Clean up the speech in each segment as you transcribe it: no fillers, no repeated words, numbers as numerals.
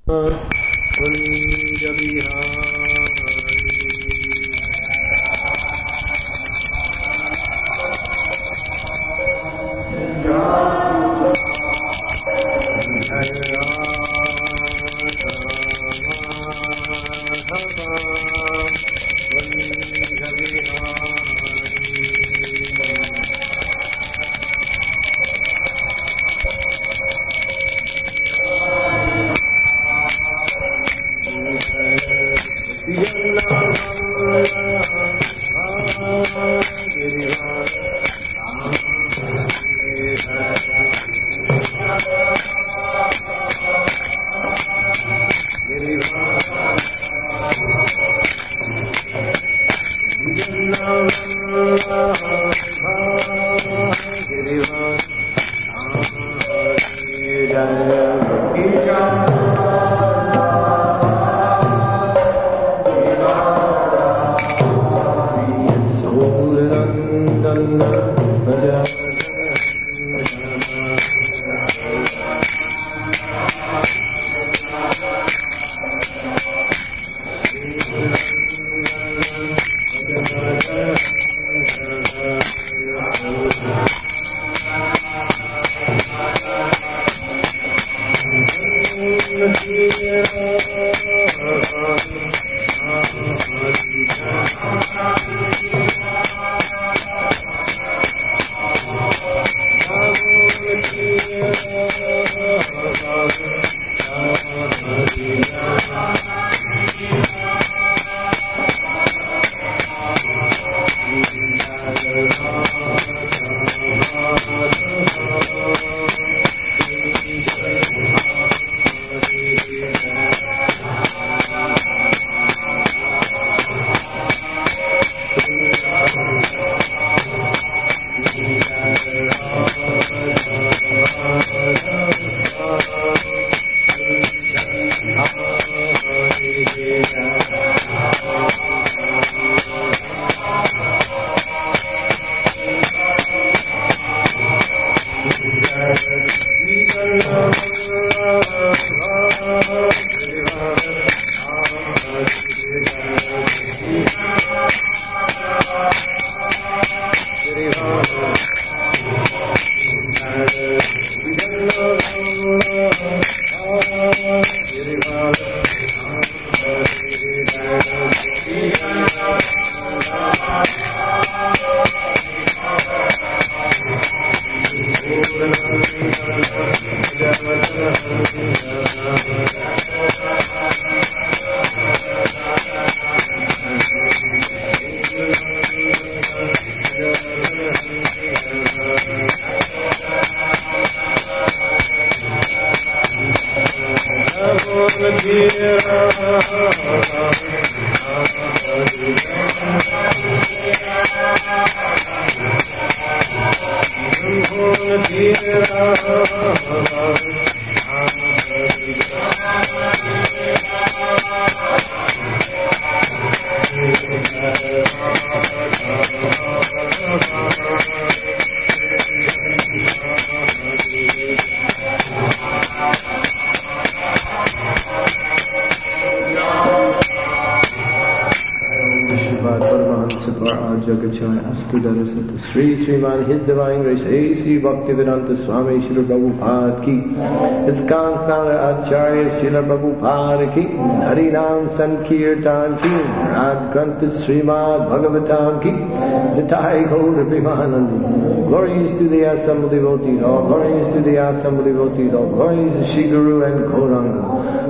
Sri Sriman His Divine Grace A.C. Bhaktivedanta Swami Srila Prabhupada Ki, Iskant Nara Acharya Srila Prabhupada Ki, Harinam Sankirtan Ki, Raj Grantha Srimad Bhagavatam Ki, Nitai Gaur Premanandi. Glories to the assembled devotees, all glories to the assembled devotees, all glories to Shri Guru and Gauranga.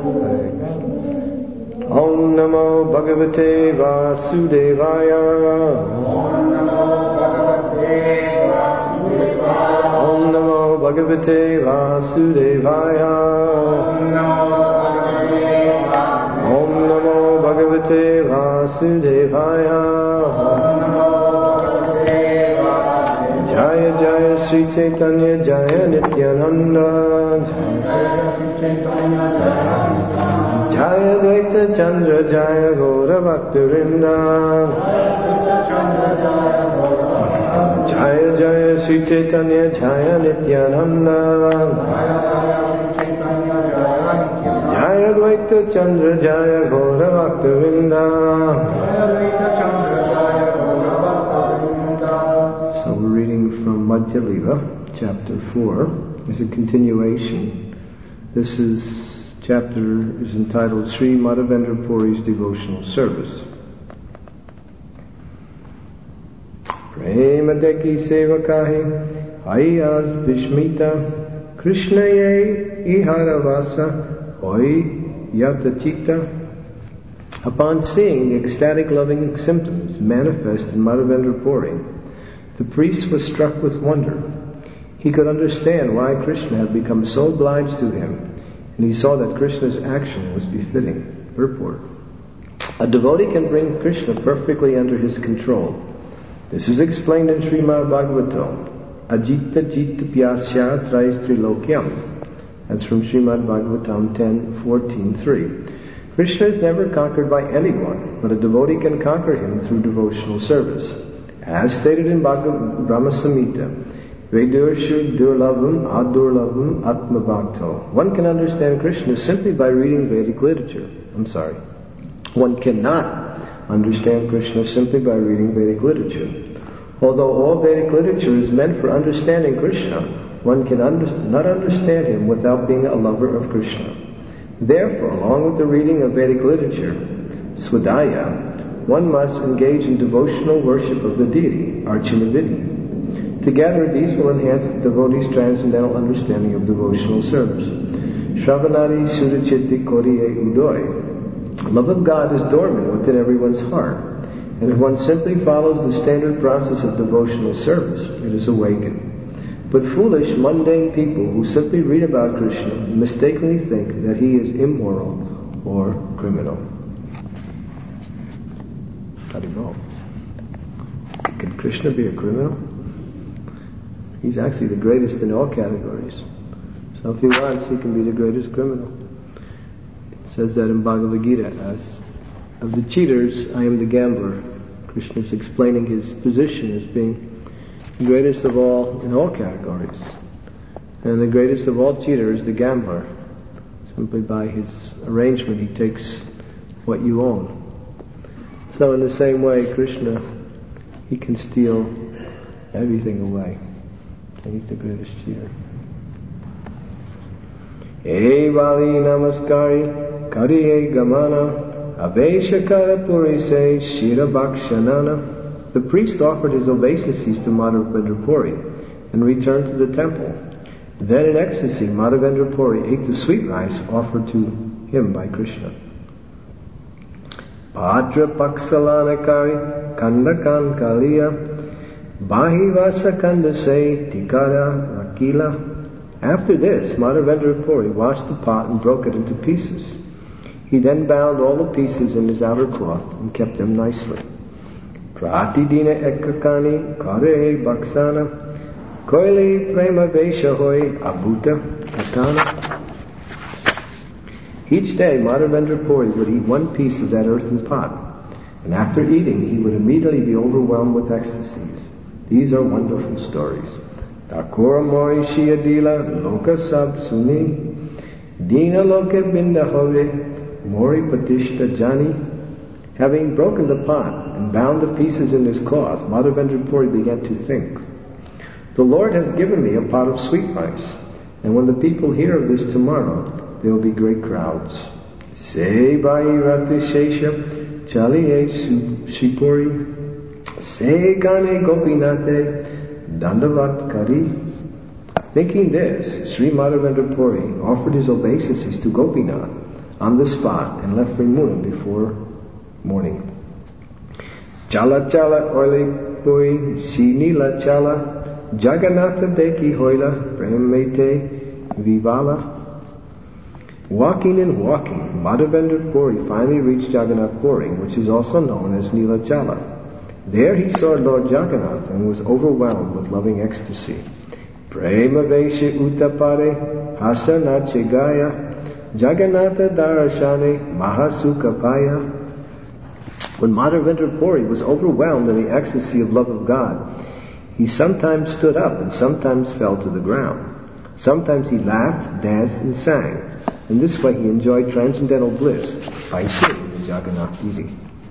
Om Namo Bhagavate Vasudevaya. Om Namo Bhagavate Vasudevaya. Om Namo Bhagavate Vasudevaya. Jaya Jaya Sri Chaitanya Jaya Nityananda. Jaya Dvaita Chandra Jaya Gaura Bhaktivinda. Jaya Jaya Sri Chaitanya Jaya Nityananda. Jaya Advaita Chandra Jaya Ghora Bhaktavinda. So we're reading from Madhya Lila, chapter 4. It's a continuation. This chapter is entitled Sri Madhavendra Puri's Devotional Service. Premadeki Sevakahi Ayaz Vishmita Krishna Ye Iharavasa Hoi Yatachita. Upon seeing the ecstatic loving symptoms manifest in Madhavendra Puri, the priest was struck with wonder. He could understand why Krishna had become so obliged to him, and he saw that Krishna's action was befitting. Purport. A devotee can bring Krishna perfectly under his control. This is explained in Srimad Bhagavatam. Ajita Jita Pyasya Trais Trilokyam. That's from Srimad Bhagavatam 10:14-3. Krishna is never conquered by anyone, but a devotee can conquer him through devotional service. As stated in Brahma Samhita, Vedurshu Durlabham Adurlabham Atma Bhakto. One can understand Krishna simply by reading Vedic literature. One cannot understand Krishna simply by reading Vedic literature. Although all Vedic literature is meant for understanding Krishna, one can not understand him without being a lover of Krishna. Therefore, along with the reading of Vedic literature, Swadhyaya, one must engage in devotional worship of the deity, Archana Vidhi. Together, these will enhance the devotee's transcendental understanding of devotional service. Shravanadi Sudachitti Koriye Udoy. Love of God is dormant within everyone's heart, and if one simply follows the standard process of devotional service, it is awakened. But foolish, mundane people who simply read about Krishna mistakenly think that he is immoral or criminal. Haribol. Can Krishna be a criminal? He's actually the greatest in all categories. So if he wants, he can be the greatest criminal. It says that in Bhagavad Gita, as of the cheaters, I am the gambler. Krishna is explaining his position as being the greatest of all in all categories. And the greatest of all cheaters is the gambler. Simply by his arrangement, he takes what you own. So in the same way, Krishna, he can steal everything away. And he's the greatest cheater. Hey Vali Namaskari, Kariye Gamana, Aveshakara Purise Shira Bhakshanana. The priest offered his obeisances to Madhavendra Puri and returned to the temple. Then in ecstasy, Madhavendra Puri ate the sweet rice offered to him by Krishna. Bhadra Paksalanakari Kandakan Kaliya Bahivasa Kandase Tikara Rakila. After this, Madhavendra Puri washed the pot and broke it into pieces. He then bound all the pieces in his outer cloth and kept them nicely. Pratidina Ekakani Kare Baksana Koili Prema Veshahoy Abhuta Katana. Each day, Madhavendra Puri would eat one piece of that earthen pot, and after eating, he would immediately be overwhelmed with ecstasies. These are wonderful stories. Takura Mori Shiyadila Loka Sab Suni Dina Loka Binda Hove Mori Patishta Jani. Having broken the pot and bound the pieces in his cloth, Madhavendra Puri began to think, the Lord has given me a pot of sweet rice, and when the people hear of this tomorrow, there will be great crowds. Se Bhai Rati Shesha Chaliye Shipuri Se Kane Gopinate Dandavat Kari. Thinking this, Sri Madhavendra Puri offered his obeisances to Gopinath on the spot and left Vrimuna before morning. Chala Chala Oile Puri Shinila Chala Jagannatha Deki Hoila Premete Vivala. Walking and walking, Madhavendra Puri finally reached Jagannath Puri, which is also known as Nilachala. There he saw Lord Jagannath and was overwhelmed with loving ecstasy. Prema Veshe Uttapare Hasanache Gaya Jagannatha Darashane Mahasukapaya. When Madhavendra Puri was overwhelmed in the ecstasy of love of God, he sometimes stood up and sometimes fell to the ground. Sometimes he laughed, danced, and sang. In this way he enjoyed transcendental bliss by seeing the Jagannath Devi.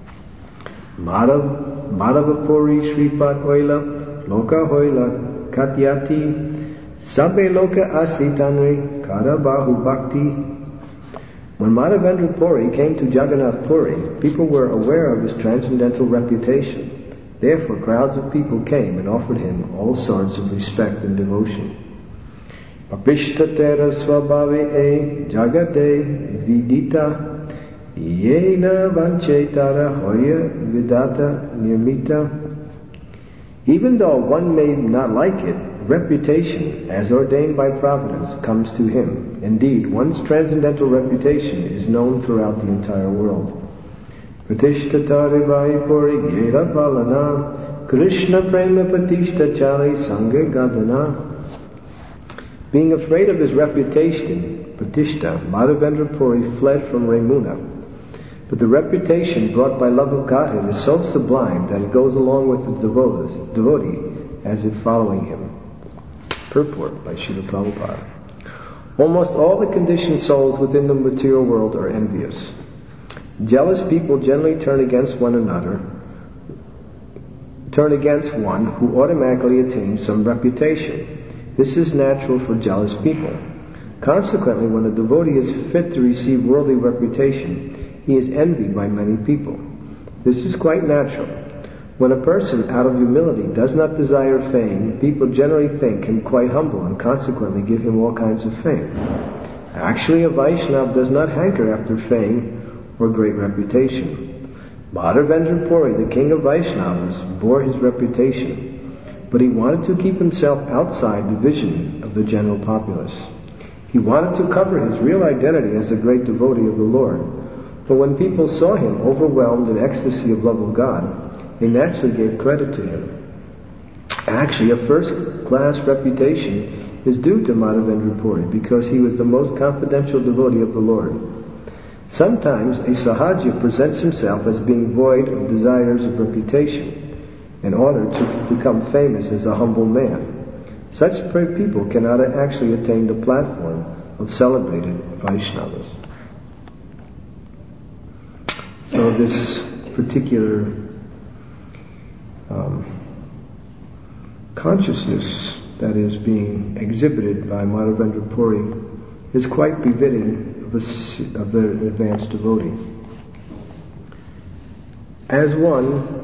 Madhavapuri Shripad Oila Loka Hoila Katyati Sabbe Loka Asitanri Karabahu Bhakti. When Madhavendra Puri came to Jagannath Puri, people were aware of his transcendental reputation. Therefore crowds of people came and offered him all sorts of respect and devotion. Papishtatera svabhave e jagate vidita yena vanchetara hoya vidata nirmita. Even though one may not like it, reputation, as ordained by providence, comes to him. Indeed, one's transcendental reputation is known throughout the entire world. Pratishtatare vai puri gera palana Krishna prema patishta chali sangha gadana. Being afraid of his reputation, Patishta, Madhavendra Puri fled from Ramuna. But the reputation brought by love of Godhead is so sublime that it goes along with the devotee as if following him. Purport by Srila Prabhupada. Almost all the conditioned souls within the material world are envious. Jealous people generally turn against one who automatically attains some reputation. This is natural for jealous people. Consequently, when a devotee is fit to receive worldly reputation, he is envied by many people. This is quite natural. When a person, out of humility, does not desire fame, people generally think him quite humble and consequently give him all kinds of fame. Actually, a Vaishnava does not hanker after fame or great reputation. Madhavendra Puri, the king of Vaishnavas, bore his reputation, but he wanted to keep himself outside the vision of the general populace. He wanted to cover his real identity as a great devotee of the Lord. But when people saw him overwhelmed in ecstasy of love of God, they naturally gave credit to him. Actually, a first-class reputation is due to Madhavendra Puri because he was the most confidential devotee of the Lord. Sometimes a sahaja presents himself as being void of desires of reputation in order to become famous as a humble man. Such people cannot actually attain the platform of celebrated Vaishnavas. So this particular consciousness that is being exhibited by Madhavendra Puri is quite befitting of an advanced devotee. As one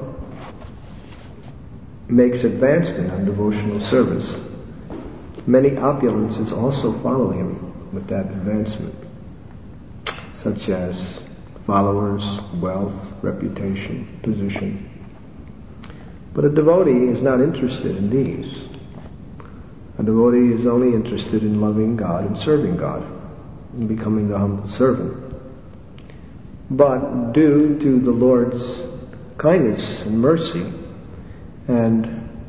makes advancement on devotional service, many opulences also follow him with that advancement, such as followers, wealth, reputation, position. But a devotee is not interested in these. A devotee is only interested in loving God and serving God, and becoming the humble servant. But due to the Lord's kindness and mercy, and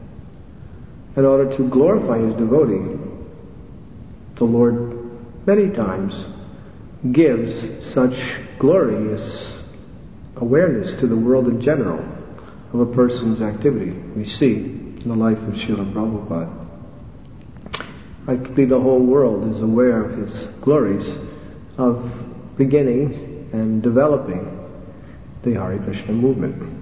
in order to glorify his devotee, the Lord many times gives such glorious awareness to the world in general of a person's activity. We see in the life of Srila Prabhupada. Practically the whole world is aware of his glories of beginning and developing the Hare Krishna movement.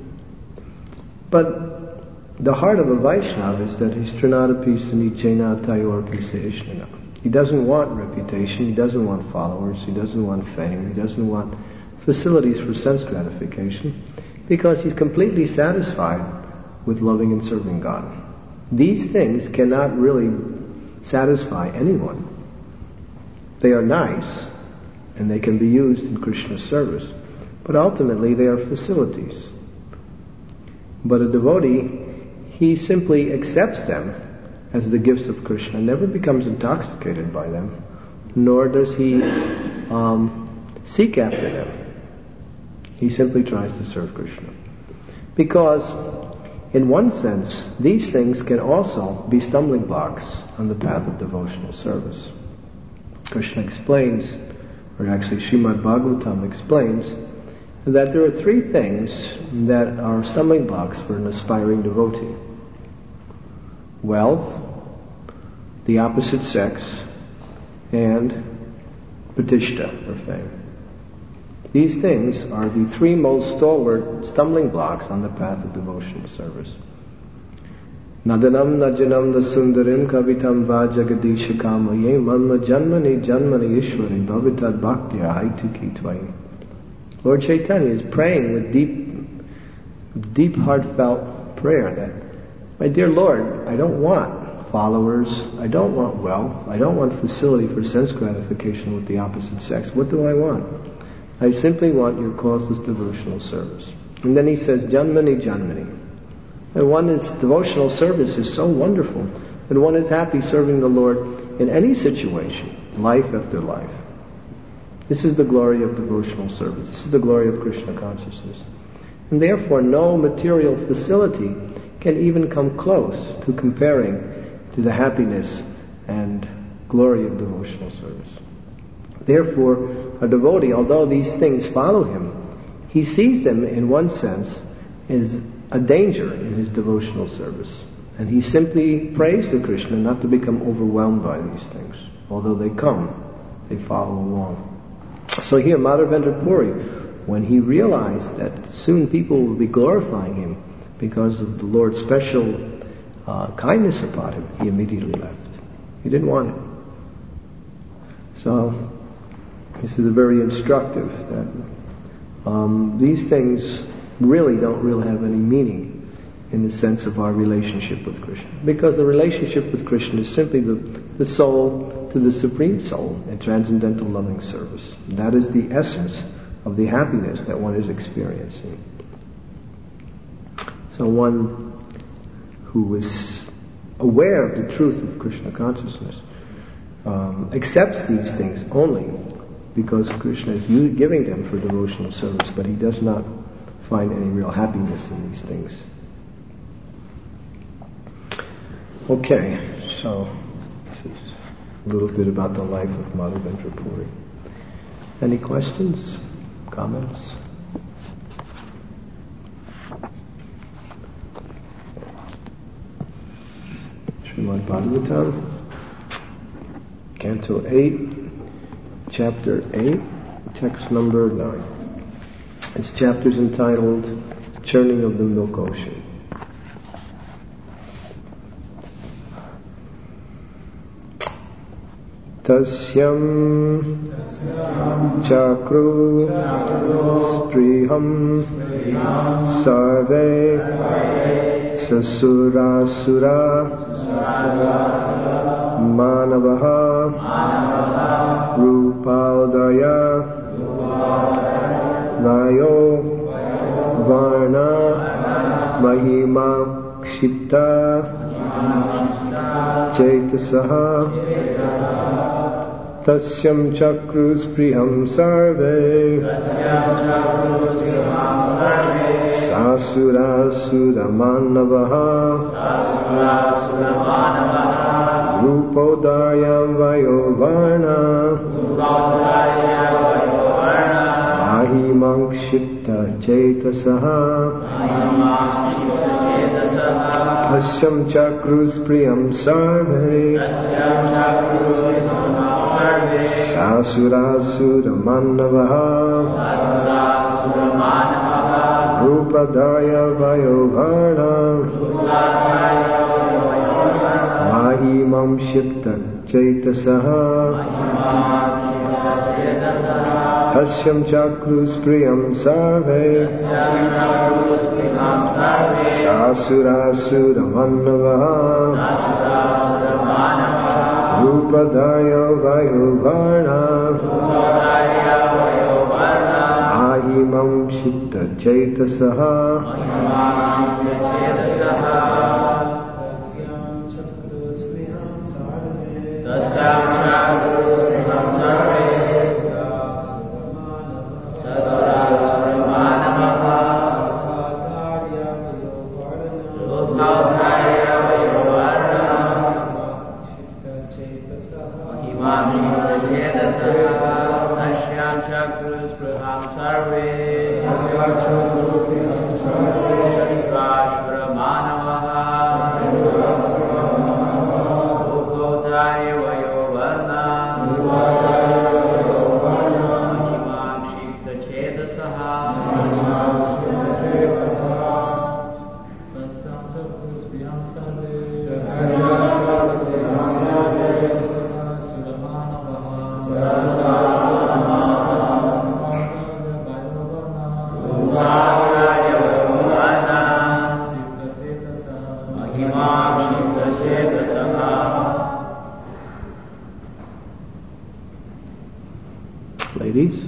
But the heart of a Vaishnava is that he's Trinadapi Sanichena Tayor Piseshnana. He doesn't want reputation, he doesn't want followers, he doesn't want fame, he doesn't want facilities for sense gratification, because he's completely satisfied with loving and serving God. These things cannot really satisfy anyone. They are nice, and they can be used in Krishna's service, but ultimately they are facilities. But a devotee, he simply accepts them as the gifts of Krishna, never becomes intoxicated by them, nor does he seek after them. He simply tries to serve Krishna. Because, in one sense, these things can also be stumbling blocks on the path of devotional service. Krishna explains, or actually Srimad Bhagavatam explains, that there are three things that are stumbling blocks for an aspiring devotee. Wealth, the opposite sex, and pratishtha, or fame. These things are the three most stalwart stumbling blocks on the path of devotional service. Nadanam najanam dasundarim kavitam va jagadisha kamaye manma janmani janmani ishwari bhavitad bhaktya haituki tvayim. Lord Chaitanya is praying with deep heartfelt prayer that, my dear Lord, I don't want followers, I don't want wealth, I don't want facility for sense gratification with the opposite sex. What do I want? I simply want your causeless devotional service. And then he says, Janmani Janmani. And one's devotional service is so wonderful, and one is happy serving the Lord in any situation, life after life. This is the glory of devotional service. This is the glory of Krishna consciousness. And therefore no material facility can even come close to comparing to the happiness and glory of devotional service. Therefore, a devotee, although these things follow him, he sees them in one sense as a danger in his devotional service. And he simply prays to Krishna not to become overwhelmed by these things. Although they come, they follow along. So here, Madhavendra Puri, when he realized that soon people will be glorifying him because of the Lord's special kindness upon him, he immediately left. He didn't want it. So, this is very instructive that these things really don't have any meaning in the sense of our relationship with Krishna. Because the relationship with Krishna is simply the soul to the Supreme Soul in transcendental loving service. And that is the essence of the happiness that one is experiencing. So one who is aware of the truth of Krishna consciousness accepts these things only because Krishna is giving them for devotional service, but he does not find any real happiness in these things. Okay, so this is a little bit about the life of Madhavendra Puri. Any questions? Comments? Srimad Bhagavatam, Canto 8, Chapter 8, text number 9. This chapter is entitled Churning of the Milk Ocean. Tasyam chakru spriham sarve sasurasura manavaha rupaudaya vayo varna mahima kshipta chaitasaha tasyam chakrus priham sarve sasura sudamanavaha rupodayam vayo varna mahimangshipta chaitasaha tasyam chakrus priyam sarve sasura manavaha rupadaya vayo varna mahimam shipta chaitasaha tasyam chakrus priyam sarve sasura manavaha rupadaya vayo varna mahimam shipta chaitasaha Ladies?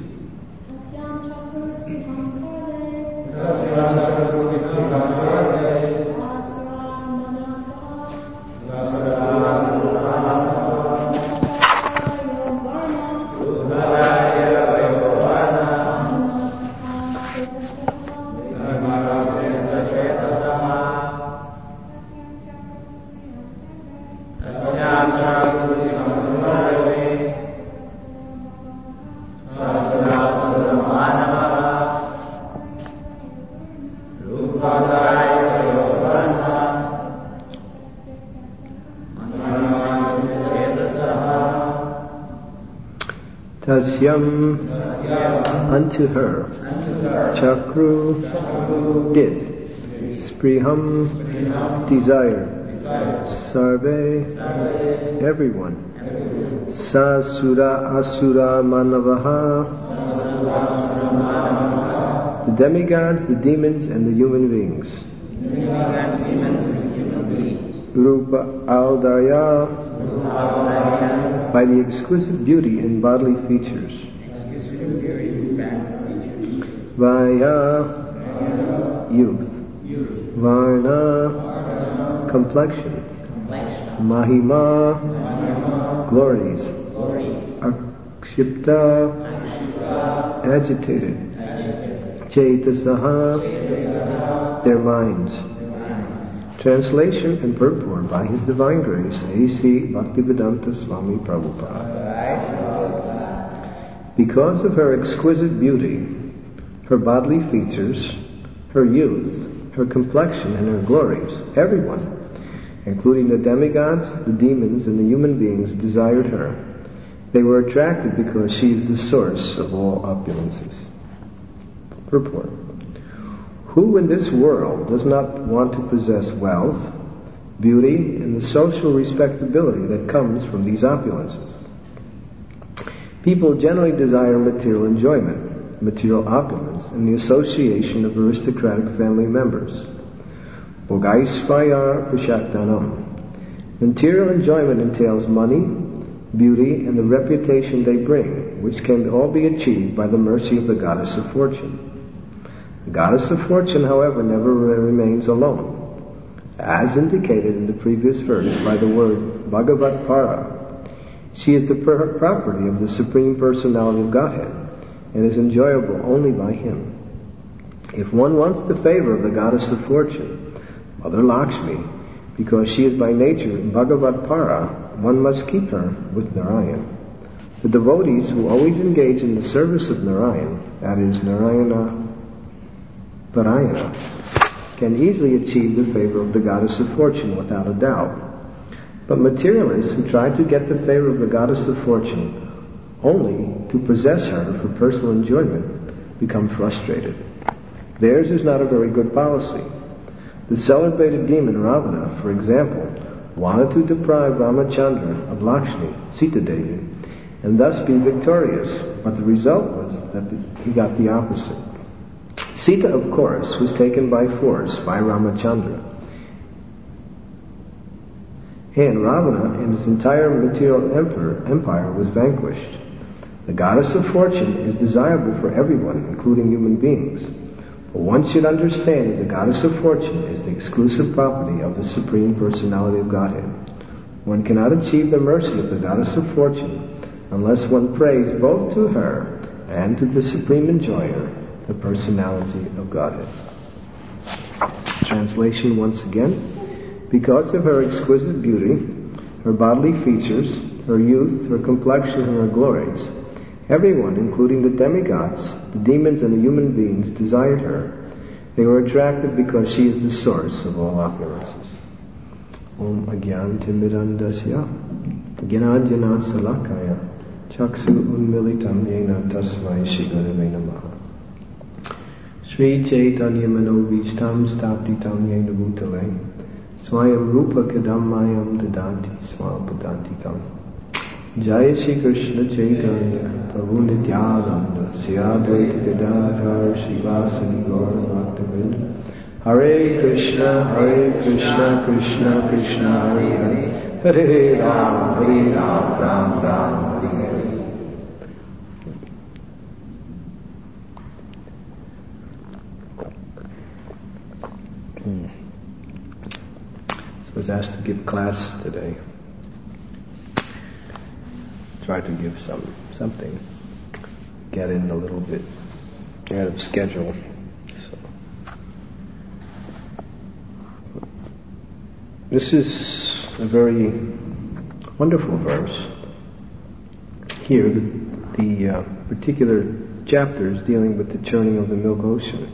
Tasyam, unto her, Chakru, did, Spriham, desire, Sarve, everyone, Sasura Asura Manavaha, the demigods, the demons, and the human beings. Rupa Aldarya, by the exquisite beauty in bodily features. Vaya, youth. Varna, complexion. Mahima, glories. Akshipta, agitated. Chetasaha, their minds. Translation and purport by His Divine Grace, A.C. Bhaktivedanta Swami Prabhupada. Because of her exquisite beauty, her bodily features, her youth, her complexion, and her glories, everyone, including the demigods, the demons, and the human beings, desired her. They were attracted because she is the source of all opulences. Purport. Who in this world does not want to possess wealth, beauty, and the social respectability that comes from these opulences? People generally desire material enjoyment, material opulence, and the association of aristocratic family members. Bhogaisvaya Pushakdanam. Material enjoyment entails money, beauty, and the reputation they bring, which can all be achieved by the mercy of the goddess of fortune. The goddess of fortune, however, never remains alone. As indicated in the previous verse by the word Bhagavat Para, she is the property of the Supreme Personality of Godhead and is enjoyable only by Him. If one wants the favor of the goddess of fortune, Mother Lakshmi, because she is by nature Bhagavat Para, one must keep her with Narayan. The devotees who always engage in the service of Narayan, that is Narayana Parayana, can easily achieve the favor of the goddess of fortune without a doubt. But materialists who try to get the favor of the goddess of fortune only to possess her for personal enjoyment become frustrated. Theirs is not a very good policy. The celebrated demon Ravana, for example, wanted to deprive Ramachandra of Lakshmi, Sita Devi, and thus be victorious, but the result was that he got the opposite. Sita, of course, was taken by force by Ramachandra, and Ravana and his entire material empire was vanquished. The goddess of fortune is desirable for everyone, including human beings. But one should understand that the goddess of fortune is the exclusive property of the Supreme Personality of Godhead. One cannot achieve the mercy of the goddess of fortune unless one prays both to her and to the Supreme Enjoyer, the Personality of Godhead. Translation once again. Because of her exquisite beauty, her bodily features, her youth, her complexion, and her glories, everyone, including the demigods, the demons, and the human beings, desired her. They were attracted because she is the source of all opulences. Om Agyantimirandasya Gyanajana Salakaya Chaksu Unmilitam Yena Tasmai Shri Gurave Namaha. Sri Chaitanya Manobhishtam Staptitam Yena Bhutale Swayam Rupa Kadammayam Dadanti Swapadantikam. Jai Shri Krishna Chaitanya Prabhu Nityananda Sri Advaita Gadadhar Srivasadi Gaura Bhaktavinda. Hare Krishna Krishna Krishna Hare Hare, Hare Ram Ram Ram Hare Hare. So I was asked to give class today. Try to give something. Get in a little bit out of schedule. So this is a very wonderful verse. Here, the particular chapter is dealing with the churning of the milk ocean.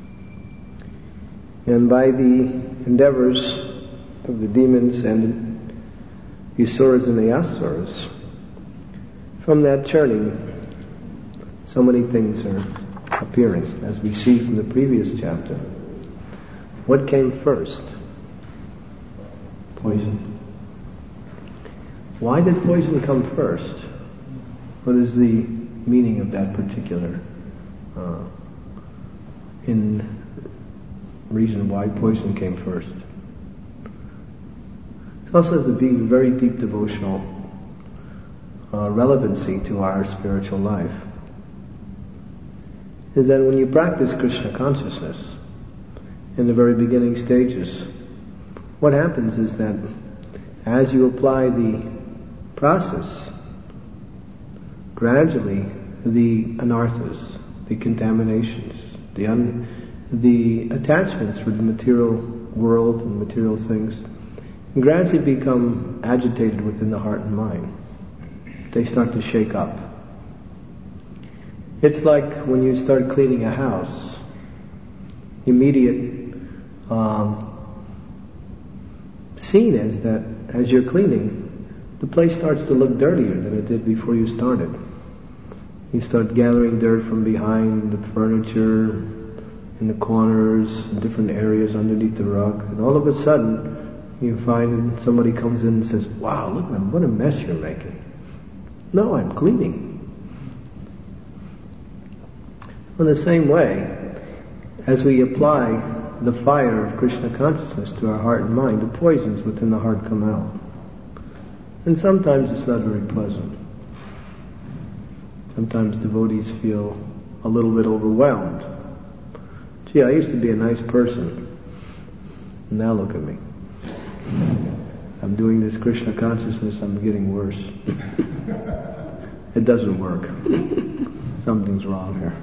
And by the endeavors of the demons and the asuras and the asuras, from that churning, so many things are appearing, as we see from the previous chapter. What came first? Poison. Why did poison come first? What is the meaning of that particular reason why poison came first? It also has a very deep devotional relevancy to our spiritual life. Is that when you practice Krishna consciousness in the very beginning stages, what happens is that as you apply the process, gradually the anarthas, the contaminations, the attachments for the material world and material things gradually become agitated within the heart and mind. They start to shake up. It's like when you start cleaning a house, immediate scene is that as you're cleaning, the place starts to look dirtier than it did before you started. You start gathering dirt from behind the furniture, in the corners, in different areas underneath the rug, and all of a sudden you find that somebody comes in and says, "Wow, look, what a mess you're making." No, I'm cleaning. In the same way, as we apply the fire of Krishna consciousness to our heart and mind, the poisons within the heart come out. And sometimes it's not very pleasant. Sometimes devotees feel a little bit overwhelmed. Gee, I used to be a nice person. Now look at me. I'm doing this Krishna consciousness, I'm getting worse. It doesn't work. Something's wrong here.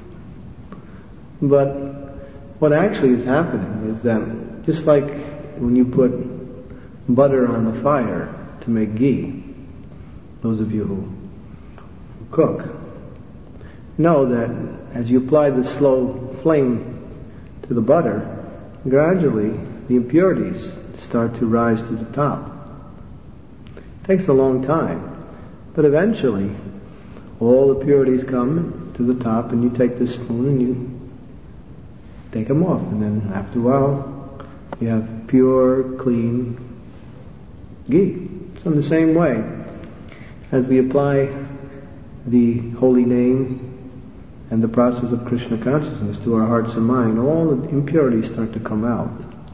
But what actually is happening is that just like when you put butter on the fire to make ghee, those of you who cook know that as you apply the slow flame to the butter, gradually the impurities start to rise to the top. It takes a long time, but eventually all the purities come to the top, and you take the spoon and you take them off, and then after a while you have pure, clean ghee. So in the same way, as we apply the holy name and the process of Krishna consciousness to our hearts and mind, all the impurities start to come out.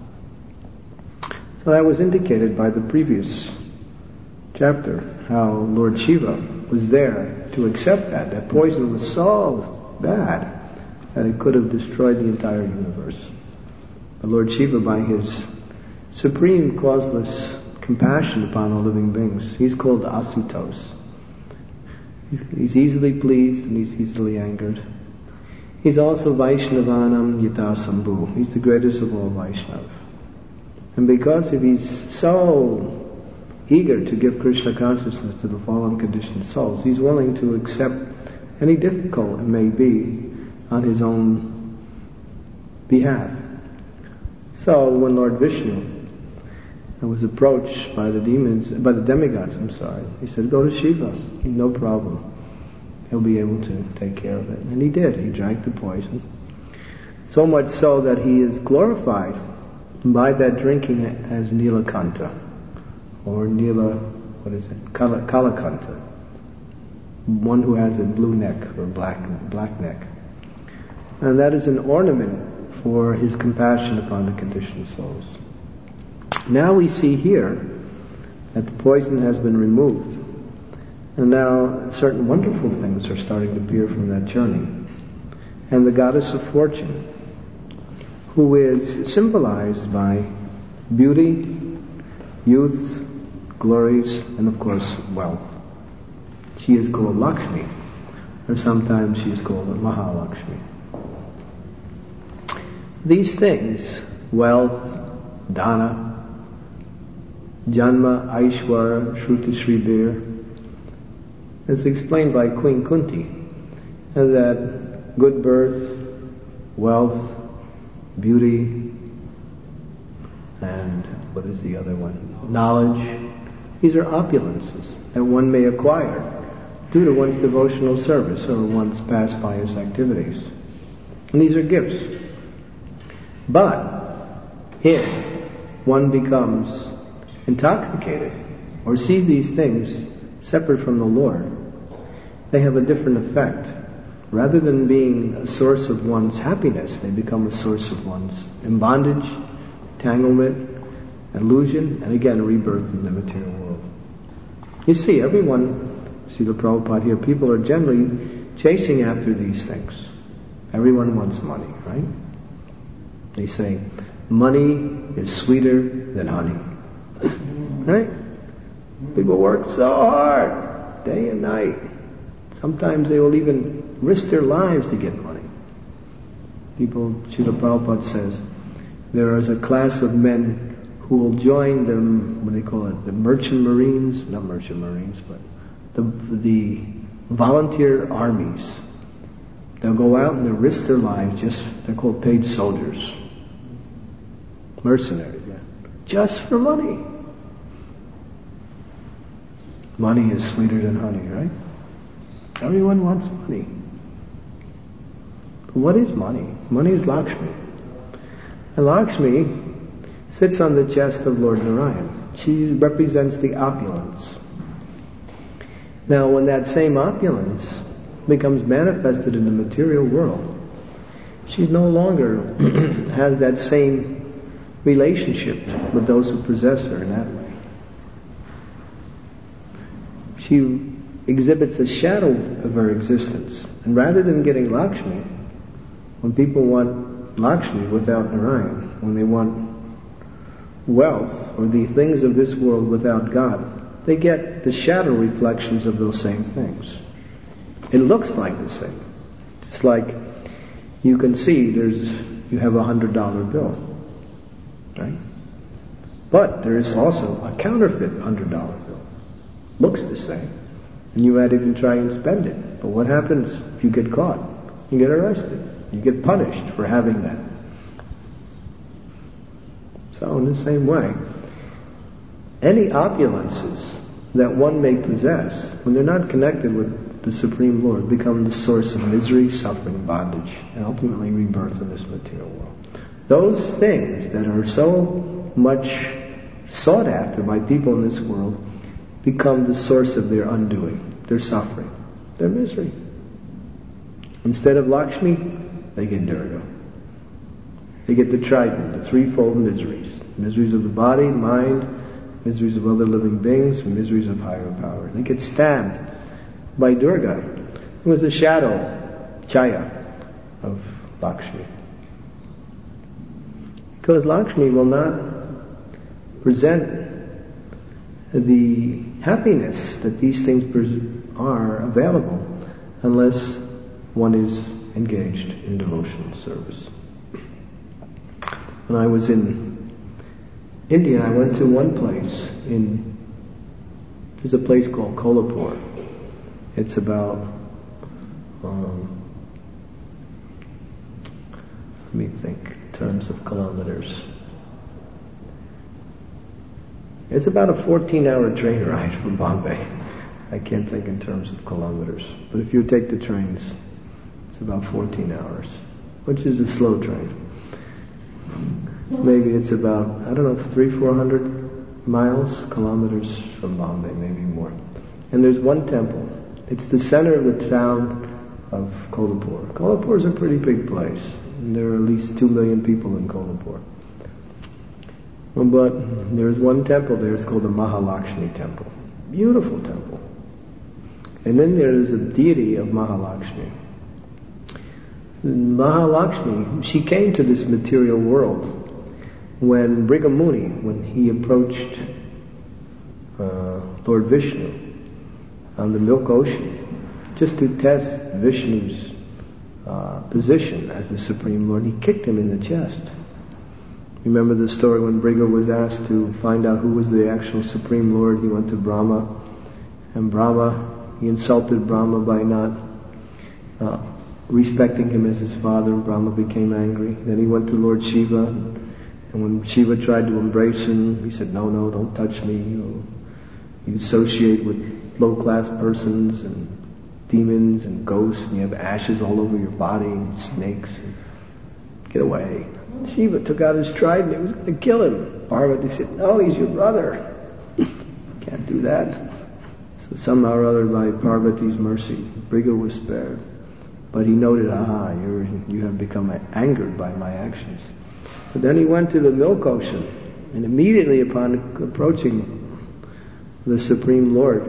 So that was indicated by the previous chapter, how Lord Shiva was there to accept that poison was so bad that it could have destroyed the entire universe. But Lord Shiva, by his supreme causeless compassion upon all living beings, he's called Asutos. He's easily pleased and he's easily angered. He's also Vaishnavanam Yatasambhu. He's the greatest of all Vaishnavas. And because if he's so eager to give Krishna consciousness to the fallen conditioned souls, he's willing to accept any difficult it may be on his own behalf. So when Lord Vishnu was approached by the demigods, he said, "Go to Shiva, no problem. He'll be able to take care of it." And he did. He drank the poison. So much so that he is glorified by that drinking as Nilakanta, or Kalakanta, one who has a blue neck or black neck. And that is an ornament for his compassion upon the conditioned souls. Now we see here that the poison has been removed, and now certain wonderful things are starting to appear from that journey. And the goddess of fortune, who is symbolized by beauty, youth, glories, and of course wealth. She is called Lakshmi, or sometimes she is called Mahalakshmi. These things, wealth, dana, janma, aishwara, shruti shribir, is explained by Queen Kunti, and that good birth, wealth, beauty, and what is the other one? Knowledge. These are opulences that one may acquire due to one's devotional service or one's past pious activities. And these are gifts. But if one becomes intoxicated or sees these things separate from the Lord, they have a different effect. Rather than being a source of one's happiness, they become a source of one's bondage, entanglement, illusion, and again, rebirth in the material world. You see, everyone, Srila Prabhupada here, people are generally chasing after these things. Everyone wants money, right? They say, money is sweeter than honey. Right? People work so hard, day and night. Sometimes they will even risk their lives to get money. People, Srila Prabhupada says, there is a class of men who will join them, what do they call it, the merchant marines, not merchant marines, but the volunteer armies. They'll go out and they'll risk their lives, they're called paid soldiers. Mercenaries, yeah. Just for money. Money is sweeter than honey, right? Everyone wants money. What is money? Money is Lakshmi. And Lakshmi sits on the chest of Lord Narayan. She represents the opulence. Now, when that same opulence becomes manifested in the material world, she no longer has that same relationship with those who possess her in that way. She exhibits the shadow of her existence. And rather than getting Lakshmi, when people want Lakshmi without Narayan, when they want wealth or the things of this world without God, they get the shadow reflections of those same things. It looks like the same. It's like you can see you have $100 bill, right? But there is also a counterfeit $100 bill. Looks the same. And you might even try and spend it. But what happens if you get caught? You get arrested. You get punished for having that. So in the same way, any opulences that one may possess, when they're not connected with the Supreme Lord, become the source of misery, suffering, bondage, and ultimately rebirth in this material world. Those things that are so much sought after by people in this world become the source of their undoing, their suffering, their misery. Instead of Lakshmi, they get Durga. They get the trident, the threefold miseries. Miseries of the body, mind, miseries of other living beings, and miseries of higher power. They get stabbed by Durga, who is the shadow, Chaya, of Lakshmi. Because Lakshmi will not present the happiness that these things are available unless one is engaged in devotional service. When I was in India, I went to one place there's a place called Kolhapur. It's about, let me think in terms of kilometers. It's about a 14-hour train ride from Bombay. I can't think in terms of kilometers. But if you take the trains, it's about 14 hours. which is a slow train. Maybe it's about, 300-400 kilometers from Bombay, maybe more. And there's one temple. It's the center of the town of Kolhapur. Kolhapur is a pretty big place. And there are at least 2 million people in Kolhapur. But there's one temple there, it's called the Mahalakshmi temple. Beautiful temple. And then there is a deity of Mahalakshmi. Mahalakshmi, she came to this material world when Brigamuni, when he approached Lord Vishnu on the Milk Ocean, just to test Vishnu's position as the Supreme Lord, he kicked him in the chest. Remember the story when Briga was asked to find out who was the actual Supreme Lord? He went to Brahma, and he insulted Brahma by not respecting him as his father, and Brahma became angry. Then he went to Lord Shiva, and when Shiva tried to embrace him, he said, no, don't touch me. You associate with low-class persons and demons and ghosts, and you have ashes all over your body and snakes. Get away. Shiva took out his trident, he was going to kill him. Parvati said, no, he's your brother. Can't do that. So somehow or other, by Parvati's mercy, Briga was spared. But he noted, you have become angered by my actions. But then he went to the Milk Ocean, and immediately upon approaching the Supreme Lord,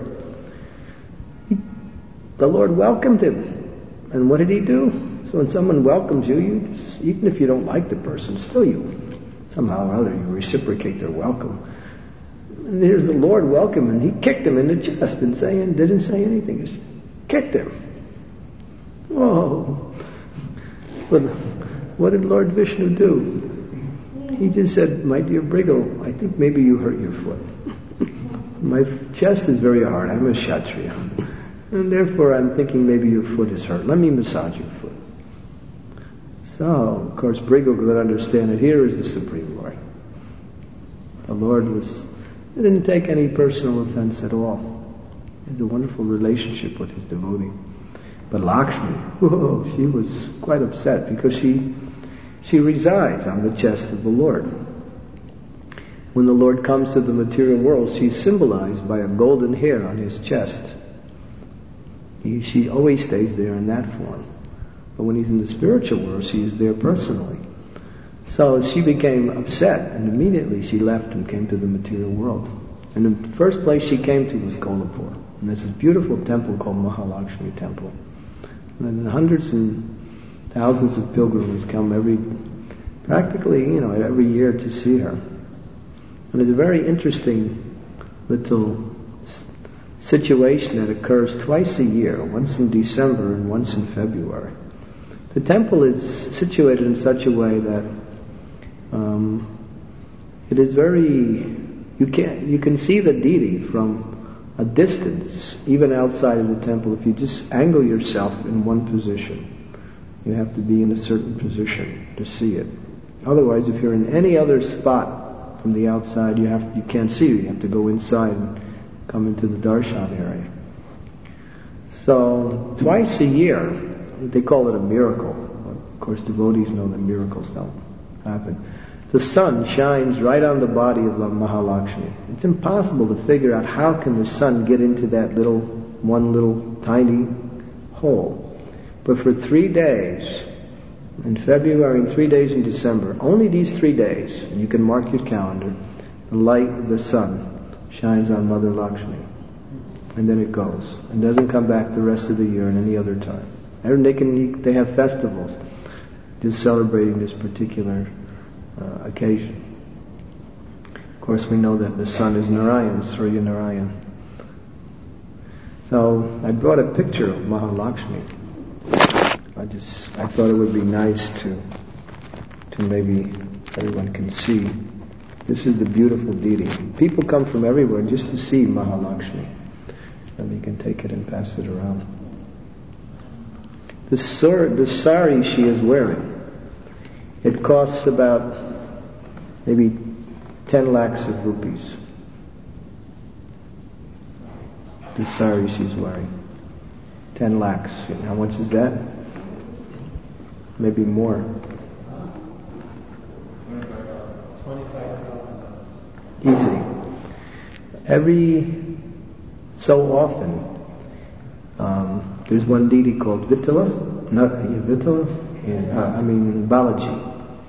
the Lord welcomed him. And what did he do? So when someone welcomes you, even if you don't like the person, still somehow or other, you reciprocate their welcome. And here's the Lord welcome, and he kicked him in the chest and didn't say anything, just kicked him. Oh. But what did Lord Vishnu do? He just said, my dear Briga, I think maybe you hurt your foot. My chest is very hard, I'm a Kshatriya. And therefore I'm thinking maybe your foot is hurt. Let me massage your foot. So, of course, Briga could understand that here is the Supreme Lord. The Lord didn't take any personal offense at all. He has a wonderful relationship with his devotee. But Lakshmi, she was quite upset because she resides on the chest of the Lord. When the Lord comes to the material world, she's symbolized by a golden hair on his chest. She always stays there in that form. But when he's in the spiritual world, she is there personally. So she became upset, and immediately she left and came to the material world. And the first place she came to was Kolhapur. And there's this beautiful temple called Mahalakshmi Temple. And hundreds and thousands of pilgrims come every year to see her. And there's a very interesting little situation that occurs twice a year, once in December and once in February. The temple is situated in such a way that it is you can see the deity from a distance, even outside of the temple. If you just angle yourself in one position, you have to be in a certain position to see it. Otherwise, if you're in any other spot from the outside, you can't see it. You have to go inside and come into the darshan area. So twice a year, they call it a miracle. Of course, devotees know that miracles don't happen. The sun shines right on the body of the Mahalakshmi. It's impossible to figure out how can the sun get into that one little tiny hole. But for 3 days in February and 3 days in December, only these 3 days, and you can mark your calendar, the light of the sun shines on Mother Lakshmi. And then it goes. And doesn't come back the rest of the year and any other time. And they have festivals just celebrating this particular occasion. Of course, we know that the sun is Narayan, Surya Narayan. So I brought a picture of Mahalakshmi. I thought it would be nice to maybe everyone can see. This is the beautiful deity. People come from everywhere just to see Mahalakshmi. And you can take it and pass it around. The sari she is wearing, it costs about maybe 10 lakhs of rupees. The sari she's wearing. 10 lakhs. And how much is that? maybe more. $25,000. Easy. Every so often, there's one deity called Balaji.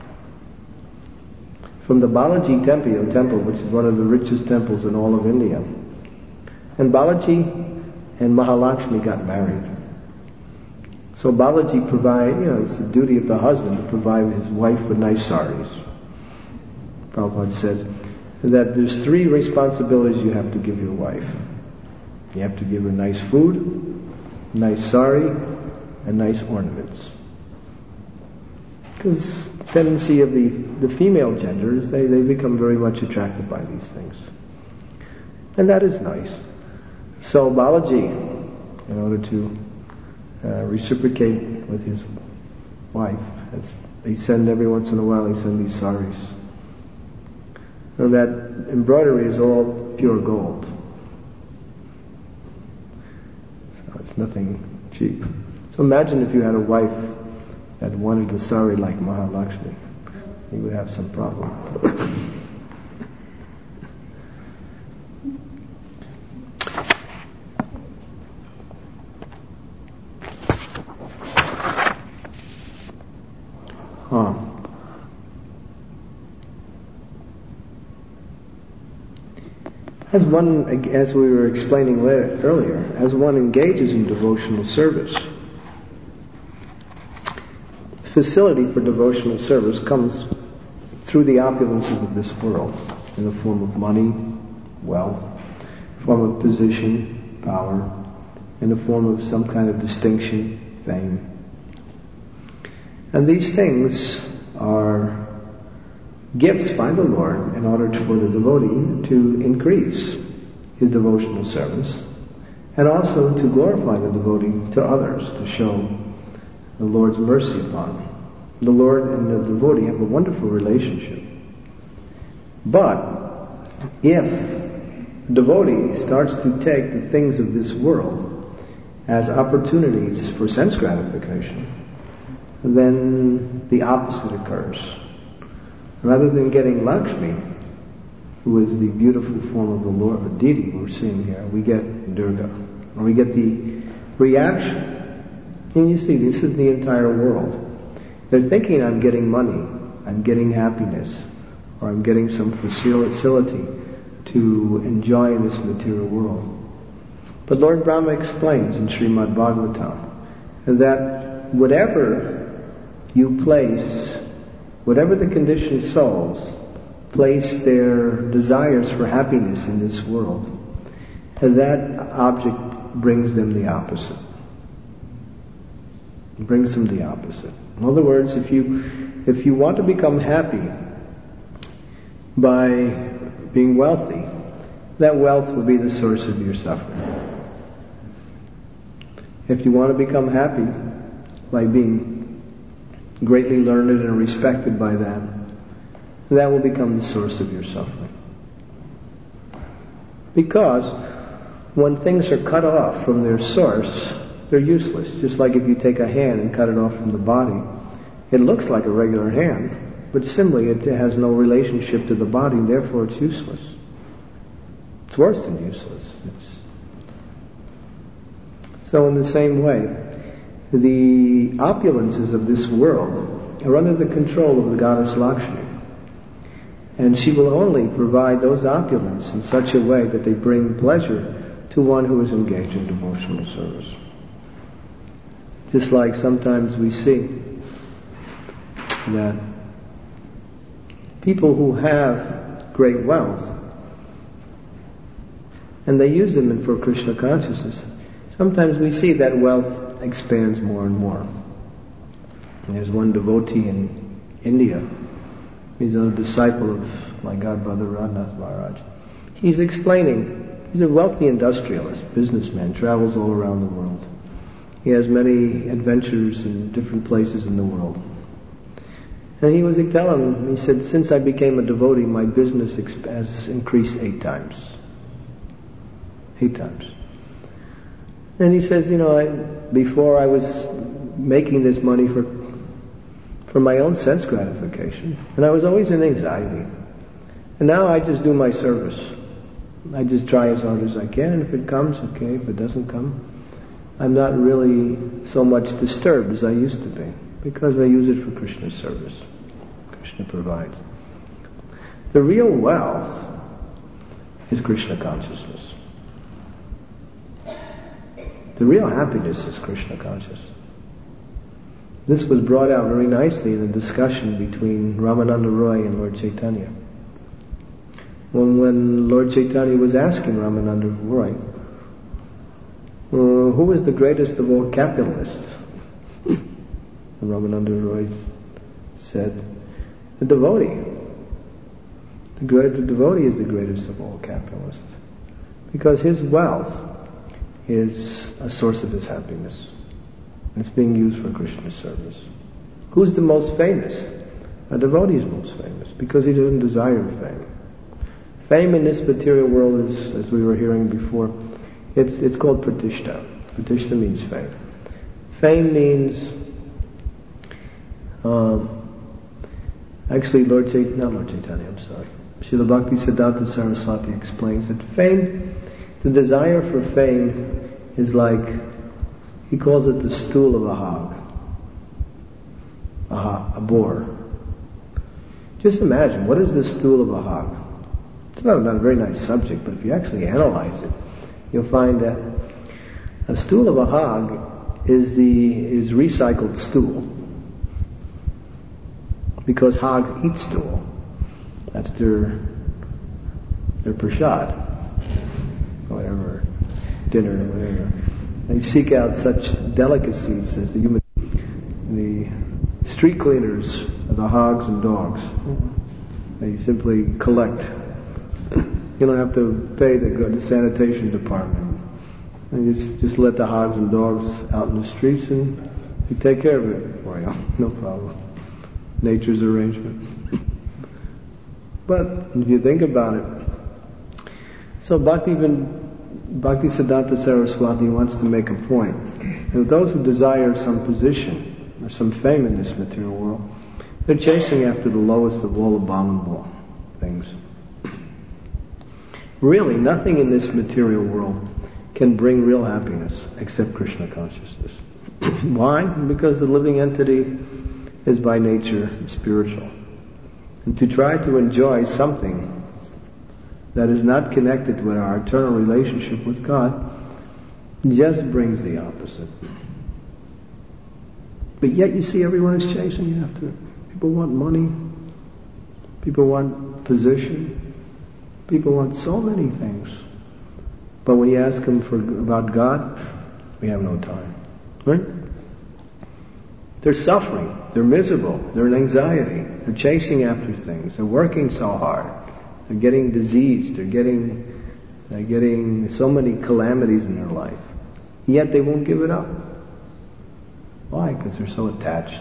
From the Balaji temple, which is one of the richest temples in all of India. And Balaji and Mahalakshmi got married. So Balaji it's the duty of the husband to provide his wife with nice saris. Prabhupada said that there's 3 responsibilities you have to give your wife. You have to give her nice food, nice sari, and nice ornaments. Because the tendency of the female gender is they become very much attracted by these things. And that is nice. So Balaji, in order to reciprocate with his wife, as they send every once in a while, they send these saris. And that embroidery is all pure gold. So it's nothing cheap. So imagine if you had a wife that wanted a sari like Mahalakshmi. You would have some problem. As we were explaining earlier, as one engages in devotional service, facility for devotional service comes through the opulences of this world, in the form of money, wealth, form of position, power, in the form of some kind of distinction, fame. And these things are gifts by the Lord in order for the devotee to increase his devotional service and also to glorify the devotee to others, to show the Lord's mercy upon him. The Lord and the devotee have a wonderful relationship. But if the devotee starts to take the things of this world as opportunities for sense gratification, then the opposite occurs. Rather than getting Lakshmi, who is the beautiful form of the Lord, the deity we're seeing here, we get Durga. Or we get the reaction. And you see, this is the entire world. They're thinking I'm getting money, I'm getting happiness, or I'm getting some facility to enjoy this material world. But Lord Brahma explains in Srimad Bhagavatam that whatever you place, whatever the conditioned souls place their desires for happiness in this world, and that object brings them the opposite. It brings them the opposite. In other words, if you want to become happy by being wealthy, that wealth will be the source of your suffering. If you want to become happy by being greatly learned and respected by them, that will become the source of your suffering. Because when things are cut off from their source, they're useless. Just like if you take a hand and cut it off from the body, it looks like a regular hand, but simply it has no relationship to the body, and therefore it's useless. It's worse than useless. So in the same way, the opulences of this world are under the control of the goddess Lakshmi. And she will only provide those opulence in such a way that they bring pleasure to one who is engaged in devotional service. Just like sometimes we see that people who have great wealth and they use them for Krishna consciousness, sometimes we see that wealth expands more and more. And there's one devotee in India. He's a disciple of my godbrother Radhanath Maharaj. He's explaining, he's a wealthy industrialist, businessman, travels all around the world. He has many adventures in different places in the world. And he was telling, he said, since I became a devotee, my business has increased 8 times. 8 times. And he says, before I was making this money for for my own sense gratification. And I was always in anxiety. And now I just do my service. I just try as hard as I can, and if it comes, okay. If it doesn't come, I'm not really so much disturbed as I used to be, because I use it for Krishna's service. Krishna provides. The real wealth is Krishna consciousness. The real happiness is Krishna consciousness. This was brought out very nicely in the discussion between Ramananda Roy and Lord Chaitanya. When Lord Chaitanya was asking Ramananda Roy, who was the greatest of all capitalists? Ramananda Roy said, the devotee. The devotee is the greatest of all capitalists, because his wealth is a source of his happiness. And it's being used for Krishna's service. Who's the most famous? A devotee is most famous, because he doesn't desire fame. Fame in this material world is, as we were hearing before, it's called pratishta. Pratishta means fame. Fame means, actually not Lord Chaitanya, I'm sorry. Srila Bhakti Siddhanta Saraswati explains that fame, the desire for fame is like, he calls it the stool of a hog. A boar. Just imagine, what is the stool of a hog? It's not a very nice subject, but if you actually analyze it, you'll find that a stool of a hog is recycled stool. Because hogs eat stool. That's their prasad. Whatever, dinner, whatever. They seek out such delicacies as the street cleaners are the hogs and dogs. They simply collect. You don't have to pay to go to the sanitation department. And just let the hogs and dogs out in the streets and they take care of it for you. No problem. Nature's arrangement. But if you think about it, so Bhakti Siddhanta Saraswati wants to make a point. That those who desire some position or some fame in this material world, they're chasing after the lowest of all abominable things. Really, nothing in this material world can bring real happiness except Krishna consciousness. Why? Because the living entity is by nature spiritual. And to try to enjoy something that is not connected with our eternal relationship with God just brings the opposite. But yet you see everyone is chasing after it. People want money. People want position. People want so many things. But when you ask them about God, we have no time. Right? They're suffering. They're miserable. They're in anxiety. They're chasing after things. They're working so hard. They're getting diseased. They're getting so many calamities in their life. Yet they won't give it up. Why? Because they're so attached.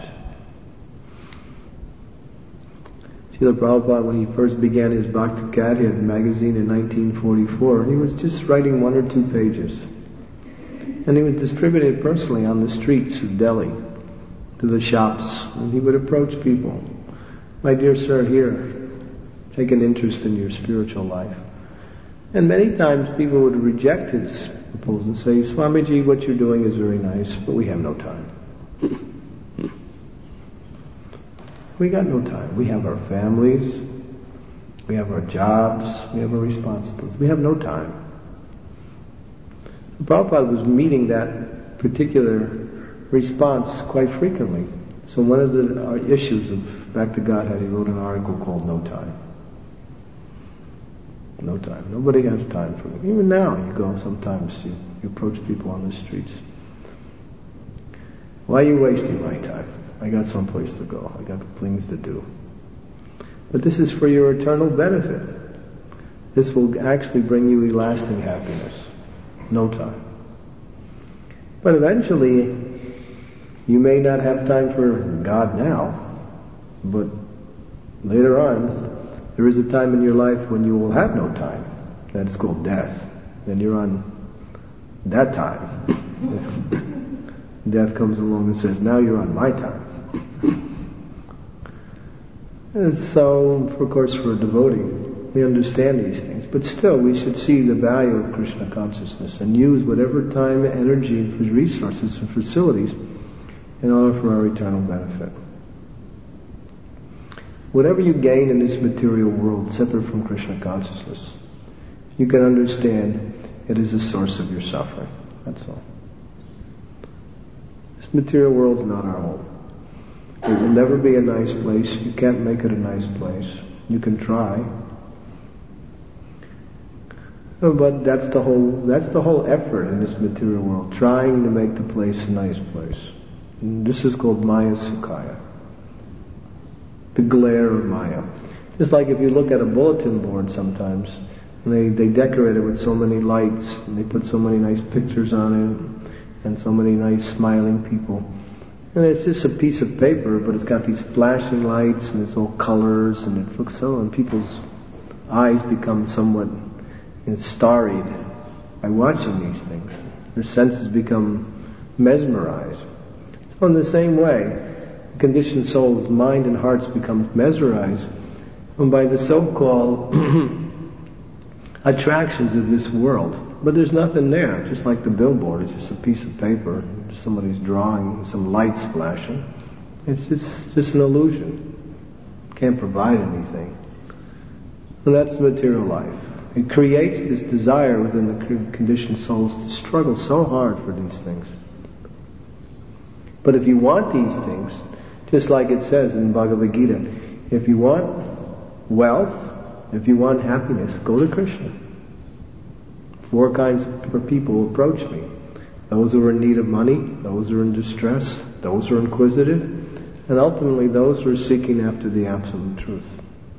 Srila Prabhupada, when he first began his Bhakti Gadhid magazine in 1944, he was just writing 1 or 2 pages. And he was distributing it personally on the streets of Delhi, to the shops, and he would approach people. My dear sir, here, take an interest in your spiritual life. And many times people would reject his proposal and say, Swamiji, what you're doing is very nice, but we have no time. We got no time. We have our families, we have our jobs, we have our responsibilities. We have no time. Prabhupada was meeting that particular response quite frequently. So one of the issues of Back to Godhead, he wrote an article called No Time. No time. Nobody has time for it. Even now, you go sometimes, you approach people on the streets. Why are you wasting my time? I got someplace to go. I got things to do. But this is for your eternal benefit. This will actually bring you lasting happiness. No time. But eventually, you may not have time for God now, but later on, there is a time in your life when you will have no time. That's called death. Then you're on that time. Death comes along and says, now you're on my time. And so, of course, for a devotee, we understand these things, but still we should see the value of Krishna consciousness and use whatever time, energy, resources and facilities in order for our eternal benefit. Whatever you gain in this material world separate from Krishna consciousness, you can understand it is the source of your suffering. That's all. This material world is not our home. It will never be a nice place. You can't make it a nice place. You can try. But that's the whole effort in this material world, trying to make the place a nice place. And this is called Maya Sukhaya. The glare of Maya. Just like if you look at a bulletin board sometimes, and they decorate it with so many lights, and they put so many nice pictures on it, and so many nice smiling people. And it's just a piece of paper, but it's got these flashing lights, and it's all colors, and it looks so, and people's eyes become somewhat starried by watching these things. Their senses become mesmerized. So in the same way, the conditioned soul's mind and hearts become mesmerized by the so-called attractions of this world. But there's nothing there, just like the billboard. It's just a piece of paper, just somebody's drawing, some lights flashing. It's just an illusion. Can't provide anything. And that's material life. It creates this desire within the conditioned souls to struggle so hard for these things. But if you want these things, just like it says in Bhagavad Gita, if you want wealth, if you want happiness, go to Krishna. 4 kinds of people approach me. Those who are in need of money, those who are in distress, those who are inquisitive, and ultimately those who are seeking after the absolute truth.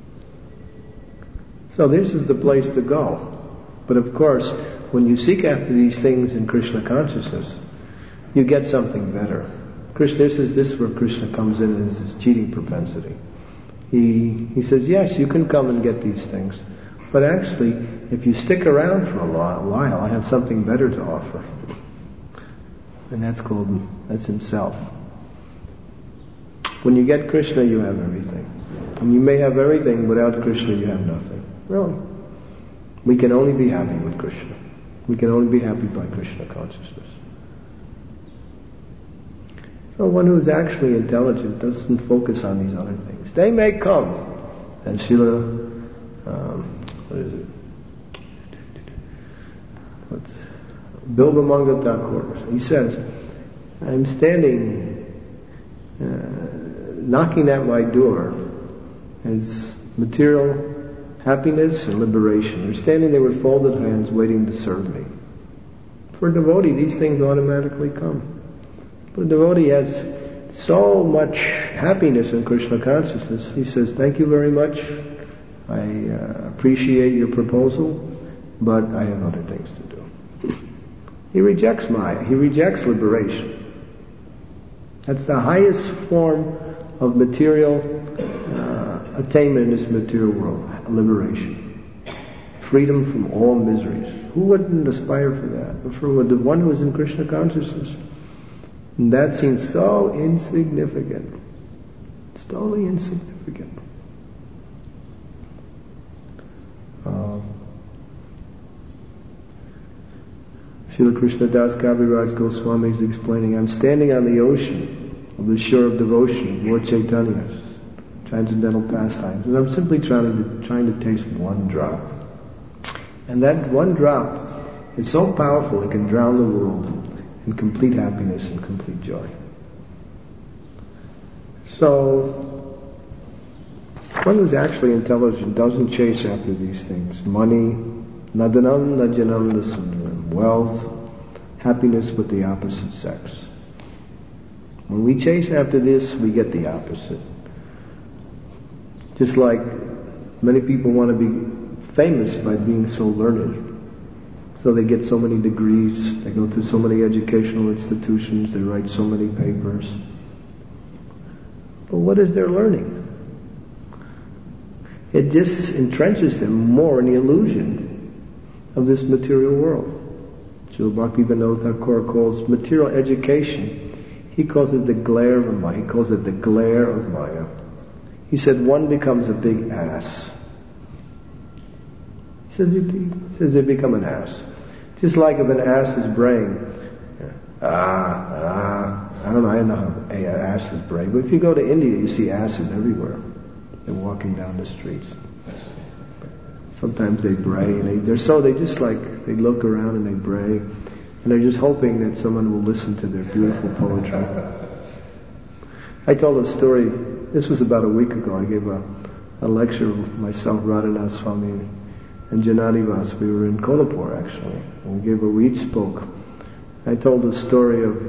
So this is the place to go. But of course, when you seek after these things in Krishna consciousness, you get something better. Krishna, this is where Krishna comes in and is this cheating propensity. He says, yes, you can come and get these things. But actually, if you stick around for a while, I have something better to offer. And that's himself. When you get Krishna, you have everything. And you may have everything, without Krishna you have nothing. Really. We can only be happy with Krishna. We can only be happy by Krishna consciousness. So one who is actually intelligent doesn't focus on these other things. They may come. And Srila, Bilbamanga Thakur, he says, I'm standing, knocking at my door as material happiness and liberation. They're standing there with folded hands waiting to serve me. For a devotee, these things automatically come. But a devotee has so much happiness in Krishna consciousness. He says, thank you very much. I appreciate your proposal, but I have other things to do. He rejects Maya. He rejects liberation. That's the highest form of material attainment in this material world. Liberation. Freedom from all miseries. Who wouldn't aspire for that? But for the one who is in Krishna consciousness. And that seems so insignificant. It's totally insignificant. Srila Krishna Das Kaviraj Goswami is explaining, I'm standing on the ocean of the shore of devotion, Lord Chaitanya's transcendental pastimes, and I'm simply trying to taste one drop. And that one drop is so powerful it can drown the world in complete happiness and complete joy. So, one who's actually intelligent doesn't chase after these things. Money, nadanam najanam nasundaram. Wealth, happiness with the opposite sex. When we chase after this, we get the opposite. Just like many people want to be famous by being so learned. So they get so many degrees, they go to so many educational institutions, they write so many papers. But what is their learning? It just entrenches them more in the illusion of this material world. Srila Bhaktivinoda Thakur calls material education, he calls it the glare of Maya. He calls it the glare of Maya. He said, one becomes a big ass. He says they become an ass. Just like if an ass's brain, I don't know how an ass's brain, but if you go to India, you see asses everywhere. They're walking down the streets. Sometimes they bray, and they look around and they bray, and they're just hoping that someone will listen to their beautiful poetry. I told a story, this was about a week ago. I gave a lecture with myself, Radhanath Swami, and Janadivas. We were in Kolhapur actually, and we each spoke. I told a story of,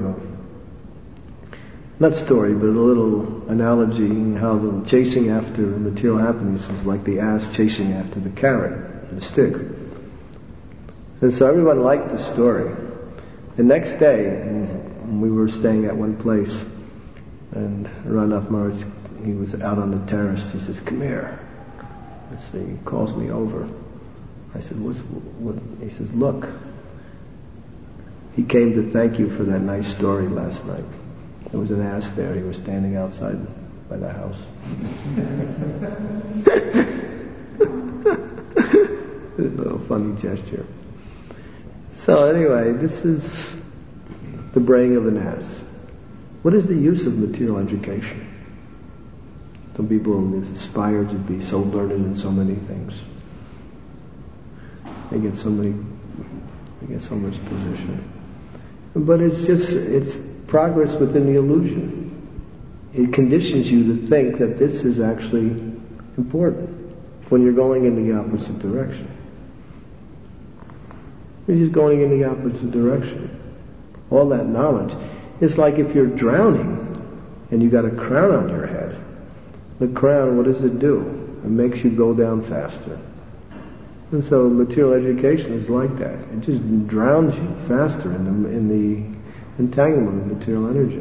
not story, but a little analogy, how the chasing after material happiness is like the ass chasing after the carrot, the stick. And so everyone liked the story. The next day, we were staying at one place, and Radhanath Maharaj, he was out on the terrace. He says, "Come here." So he calls me over. I said, what? He says, "Look, he came to thank you for that nice story last night. There was an ass there. He was standing outside by the house." A little funny gesture. So anyway, this is the braying of an ass. What is the use of material education? Some people aspire to be so learned in so many things. They get so much position. But it's progress within the illusion. It conditions you to think that this is actually important when you're going in the opposite direction. You're just going in the opposite direction. All that knowledge. It's like if you're drowning and you got a crown on your head. The crown, what does it do? It makes you go down faster. And so material education is like that. It just drowns you faster in the entanglement of material energy.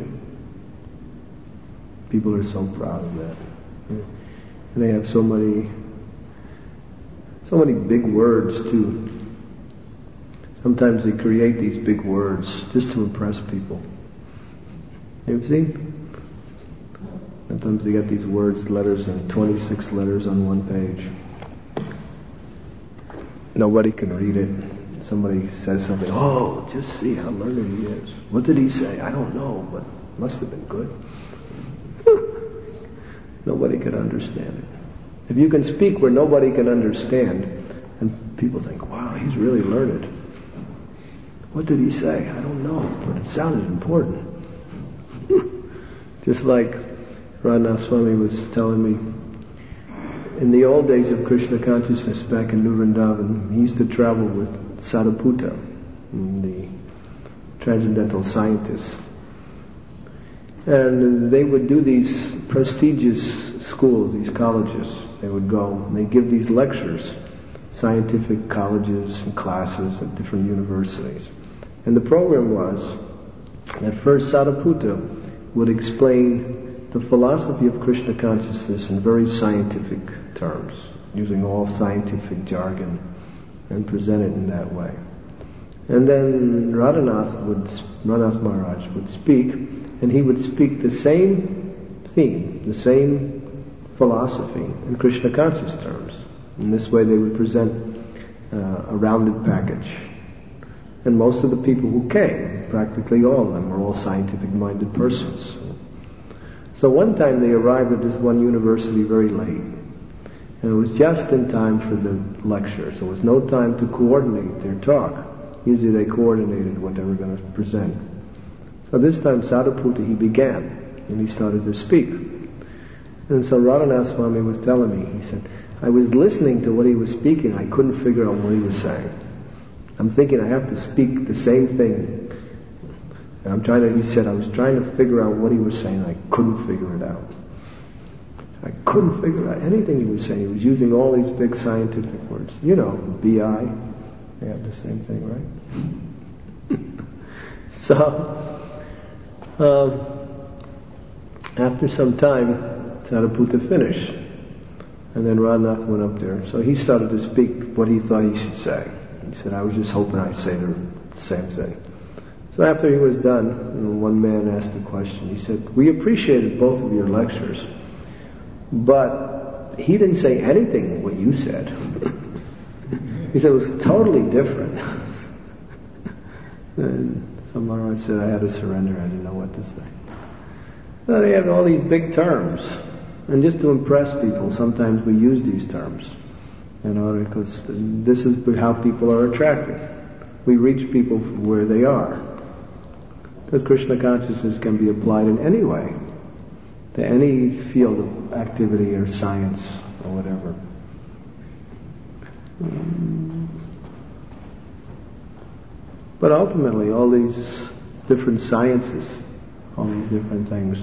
People are so proud of that. And they have so many big words too. Sometimes they create these big words just to impress people. You've seen? Sometimes they get these words, letters, and 26 letters on one page. Nobody can read it. Somebody says something, "Oh, just see how learned he is. What did he say? I don't know, but must have been good." Nobody can understand it. If you can speak where nobody can understand, and people think, "Wow, he's really learned. What did he say? I don't know, but it sounded important." Just like Radhanath Swami was telling me, in the old days of Krishna consciousness back in New Vrindavan, he used to travel with Sariputta, the transcendental scientist. And they would do these prestigious schools, these colleges. They would go and they give these lectures, scientific colleges and classes at different universities. And the program was that first Sariputta would explain the philosophy of Krishna consciousness in very scientific terms, using all scientific jargon, and present it in that way. And then Radhanath Maharaj would speak, and he would speak the same theme, the same philosophy in Krishna conscious terms. In this way they would present a rounded package. And most of the people who came, practically all of them, were all scientific-minded persons. So one time they arrived at this one university very late. And it was just in time for the lecture. So there was no time to coordinate their talk. Usually they coordinated what they were going to present. So this time Sariputta, he began. And he started to speak. And so Radhanath Swami was telling me, he said, I was listening to what he was speaking. I couldn't figure out what he was saying. I'm thinking I have to speak the same thing. And he said, I was trying to figure out what he was saying. I couldn't figure it out. I couldn't figure out anything he was saying. He was using all these big scientific words. You know, BI, they have the same thing, right? So, after some time, Sariputta finished. And then Radhanath went up there. So he started to speak what he thought he should say. He said, I was just hoping I'd say the same thing. So after he was done, one man asked a question. He said, we appreciated both of your lectures, But he didn't say anything what you said. He said it was totally different. And some Maharaj said I had to surrender, I didn't know what to say. Well, they have all these big terms. And just to impress people, sometimes we use these terms. Because this is how people are attracted. We reach people where they are. Because Krishna consciousness can be applied in any way, to any field of activity or science or whatever. But ultimately, all these different sciences, all these different things,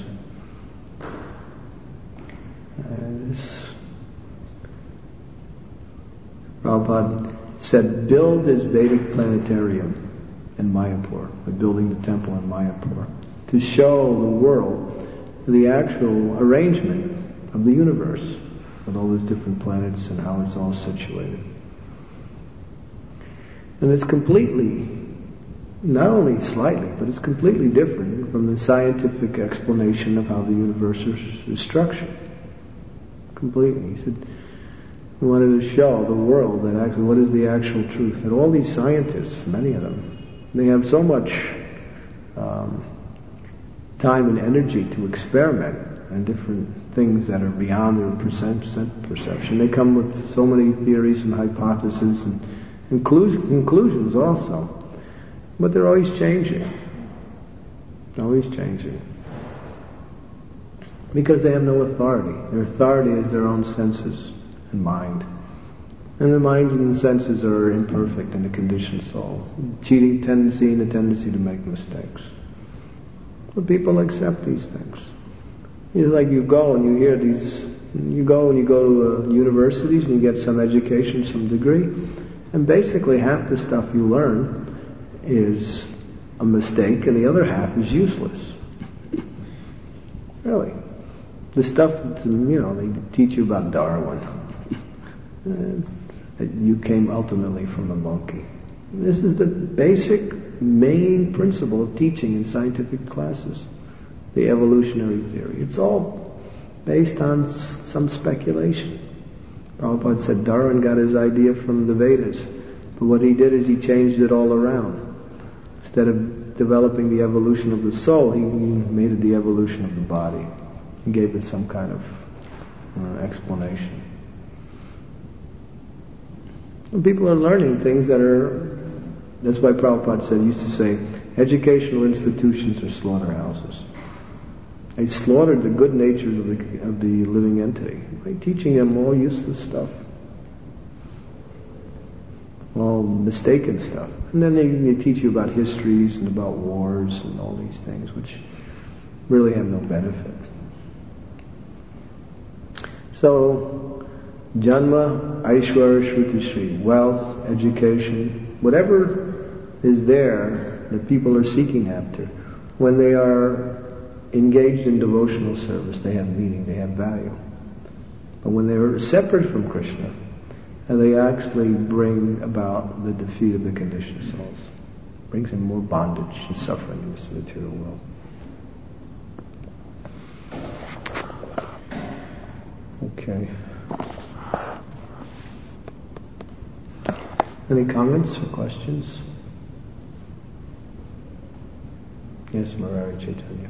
Prabhupada said, build this Vedic planetarium in Mayapur. We're building the temple in Mayapur to show the world the actual arrangement of the universe with all these different planets and how it's all situated. And it's completely, not only slightly, but it's completely different from the scientific explanation of how the universe is structured. Completely. He said, we wanted to show the world that actually what is the actual truth. And all these scientists, many of them, they have so much time and energy to experiment on different things that are beyond their perception. They come with so many theories and hypotheses and conclusions also. But they're always changing. Always changing. Because they have no authority. Their authority is their own senses and mind. And the minds and the senses are imperfect in the conditioned soul. Cheating tendency and the tendency to make mistakes. But people accept these things. It's like you go and you hear these, you go to universities and you get some education, some degree, and basically half the stuff you learn is a mistake and the other half is useless. Really. The stuff, they teach you about Darwin. That you came ultimately from a monkey. This is the basic, main principle of teaching in scientific classes. The evolutionary theory. It's all based on some speculation. Prabhupada said Darwin got his idea from the Vedas. But what he did is he changed it all around. Instead of developing the evolution of the soul, he made it the evolution of the body. He gave it some kind of explanation. And people are learning things that are, that's why Prabhupada used to say, educational institutions are slaughterhouses. They slaughtered the good nature of the living entity by teaching them all useless stuff. All mistaken stuff. And then they teach you about histories and about wars and all these things which really have no benefit. So, Janma, Aishwarya, Shruti, wealth, education, whatever is there that people are seeking after, when they are engaged in devotional service, they have meaning, they have value. But when they are separate from Krishna, and they actually bring about the defeat of the conditioned souls, brings in more bondage and suffering in this material world. Okay. Any comments or questions? Yes, Murari Chaitanya.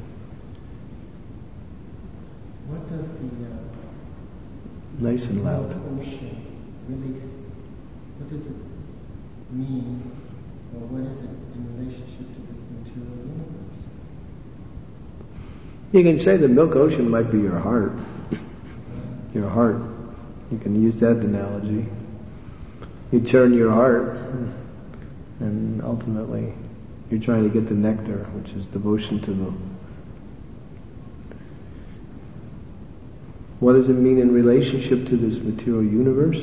What does the nice and loud ocean really? What does it mean, or what is it in relationship to this material universe? You can say the milk ocean might be your heart. Your heart. You can use that analogy. You turn your heart, and ultimately you're trying to get the nectar, which is devotion to the... What does it mean in relationship to this material universe?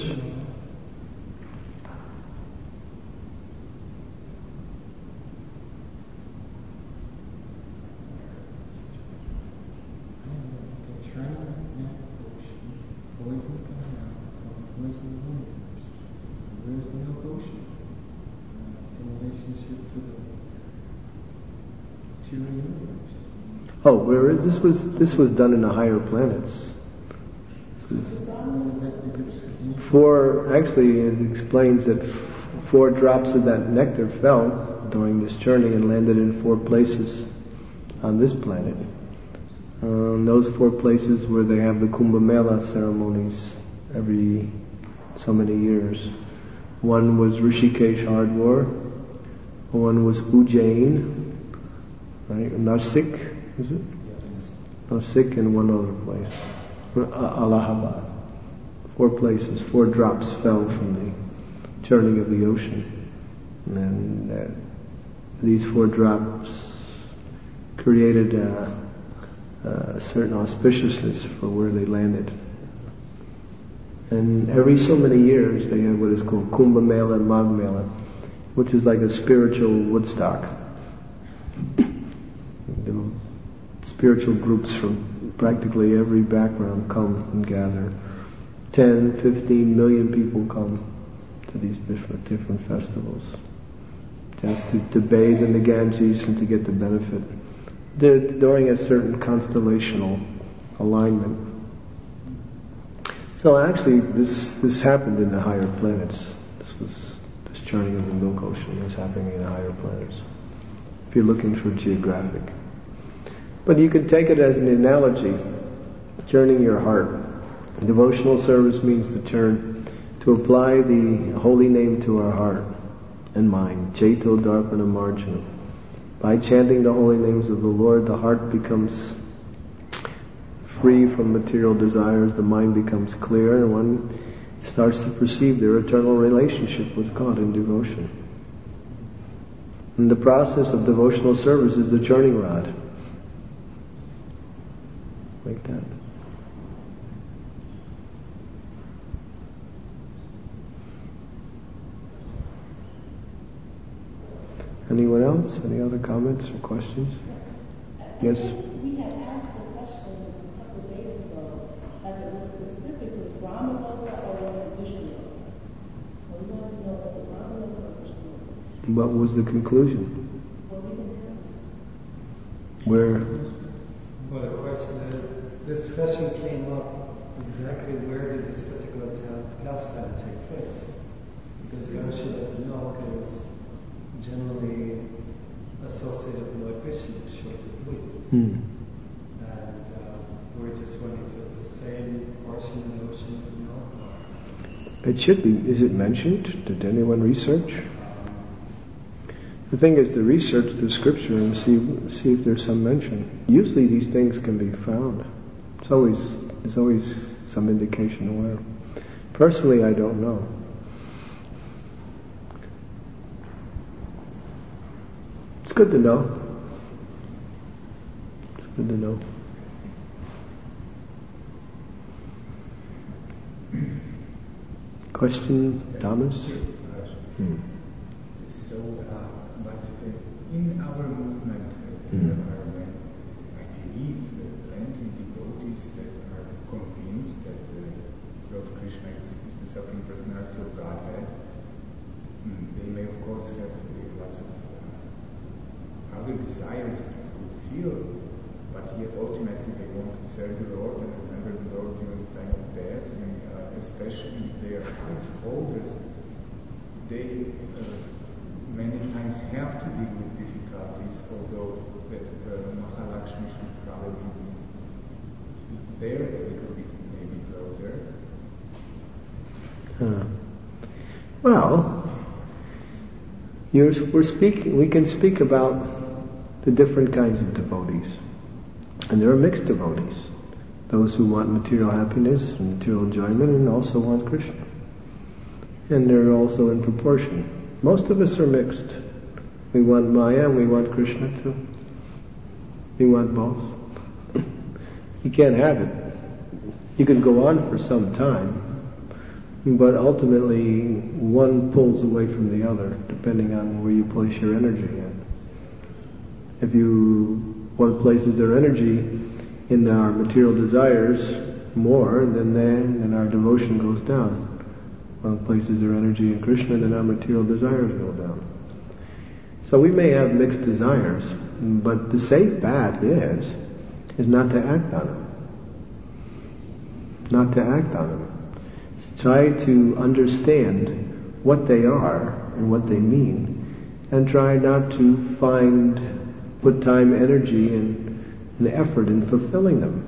Oh, this was done in the higher planets. Actually it explains that 4 drops of that nectar fell during this journey and landed in 4 places on this planet. Those 4 places where they have the Kumbh Mela ceremonies every so many years. One was Rishikesh, Hardwar. One was Ujjain, right? Nasik, is it? Yes. Nasik, and one other place, Allahabad. 4 places, 4 drops fell from the churning of the ocean, and these 4 drops created a certain auspiciousness for where they landed. And every so many years they have what is called Kumbh Mela and Magh Mela, which is like a spiritual Woodstock. The spiritual groups from practically every background come and gather. 10, 15 million people come to these different festivals, just to bathe in the Ganges and to get the benefit. They're during a certain constellational alignment. So actually, this happened in the higher planets. This churning of the milk ocean is happening in the higher planets, if you're looking for geographic. But you can take it as an analogy, churning your heart. Devotional service means to apply the holy name to our heart and mind. Chaito Darpana Marjana. By chanting the holy names of the Lord, the heart becomes free from material desires, the mind becomes clear, and one starts to perceive their eternal relationship with God in devotion. And the process of devotional service is the churning rod. Like that. Anyone else? Any other comments or questions? Yes? We had asked the question a couple of days ago, and it was specifically Brahma Loka or was it Vishnu Loka? We wanted to know, was it Brahma Loka or Vishnu Loka? What was the conclusion? Well, we didn't have Where? Well, the question, the discussion came up exactly where did this particular pastime take place? Because Yashoda milk is generally associated with Lord Vishnu, Shotadvi. And we're just wondering if it's the same portion of the ocean of milk. It should be. Is it mentioned? Did anyone research? The thing is to research the scripture and see if there's some mention. Usually these things can be found. There's always some indication where. Personally, I don't know. It's good to know. It's good to know. Question, Thomas? So, but in our movement, I believe that plenty devotees that are convinced that Lord Krishna is the Supreme Personality of Godhead, they may of course have lots of other desires to fulfill, but yet ultimately they want to serve the Lord and remember the Lord during the time of death, and especially if they are householders, they many times have to deal with difficulties, although that Mahalakshmi should probably be there a little bit, maybe closer. Well, we can speak about the different kinds of devotees. And there are mixed devotees. Those who want material happiness and material enjoyment and also want Krishna. And they're also in proportion. Most of us are mixed. We want Maya and we want Krishna too. We want both. You can't have it. You can go on for some time, but ultimately one pulls away from the other, depending on where you place your energy in. If one places their energy in our material desires more, then our devotion goes down. One places their energy in Krishna, then our material desires go down. So we may have mixed desires, but the safe path is not to act on them. not to act on them. Try to understand what they are and what they mean, and try not to put time, energy, and effort in fulfilling them.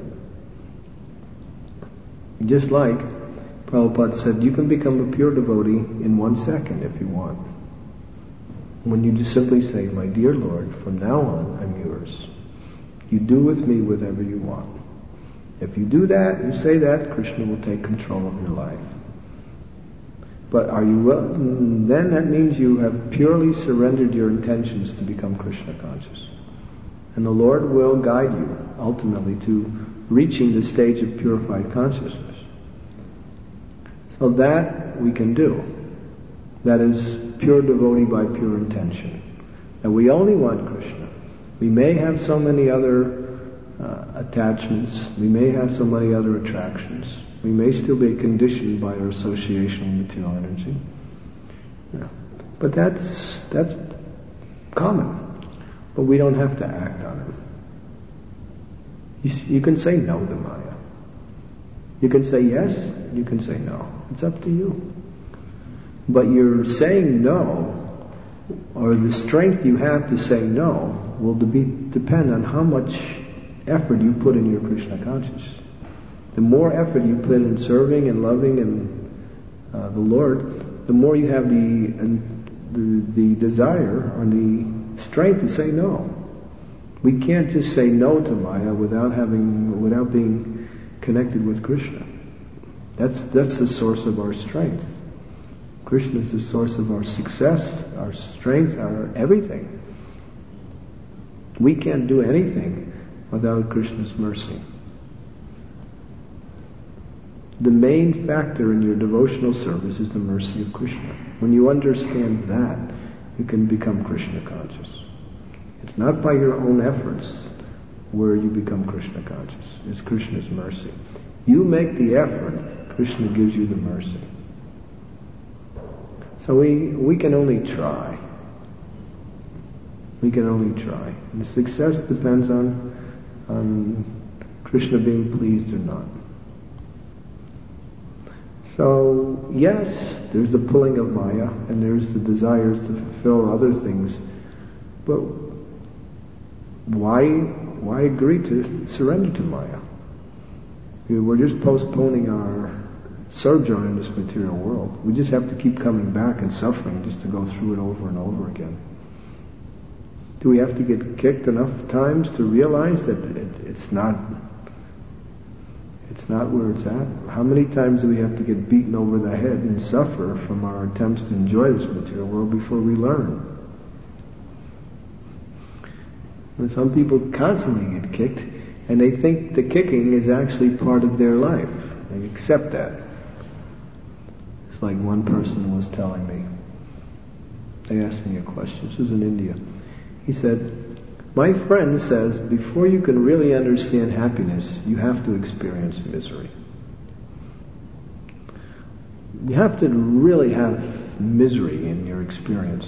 Just like Prabhupada said, you can become a pure devotee in 1 second if you want. When you just simply say, my dear Lord, from now on I'm yours. You do with me whatever you want. If you do that, you say that, Krishna will take control of your life. But are you then that means you have purely surrendered your intentions to become Krishna conscious. And the Lord will guide you ultimately to reaching the stage of purified consciousness. So that we can do. That is pure devotee by pure intention. And we only want Krishna. We may have so many other attachments. We may have so many other attractions. We may still be conditioned by our association with material energy. Yeah. But that's common. But we don't have to act on it. You can say no to Maya. You can say yes, you can say no. It's up to you. But your saying no, or the strength you have to say no, will depend on how much effort you put in your Krishna consciousness. The more effort you put in serving and loving and the Lord, the more you have the desire or the strength to say no. We can't just say no to Maya without being connected with Krishna. That's the source of our strength. Krishna is the source of our success, our strength, our everything. We can't do anything without Krishna's mercy. The main factor in your devotional service is the mercy of Krishna. When you understand that, you can become Krishna conscious. It's not by your own efforts where you become Krishna conscious. It's Krishna's mercy. You make the effort, Krishna gives you the mercy. So we can only try. We can only try. And the success depends on Krishna being pleased or not. So, yes, there's the pulling of Maya, and there's the desires to fulfill other things. But why agree to surrender to Maya? We're just postponing our sojourn in this material world. We just have to keep coming back and suffering just to go through it over and over again. Do we have to get kicked enough times to realize that it's not where it's at? How many times do we have to get beaten over the head and suffer from our attempts to enjoy this material world before we learn? And some people constantly get kicked, and they think the kicking is actually part of their life. They accept that. It's like one person was telling me. They asked me a question. This was in India. He said, my friend says, before you can really understand happiness, you have to experience misery. You have to really have misery in your experience.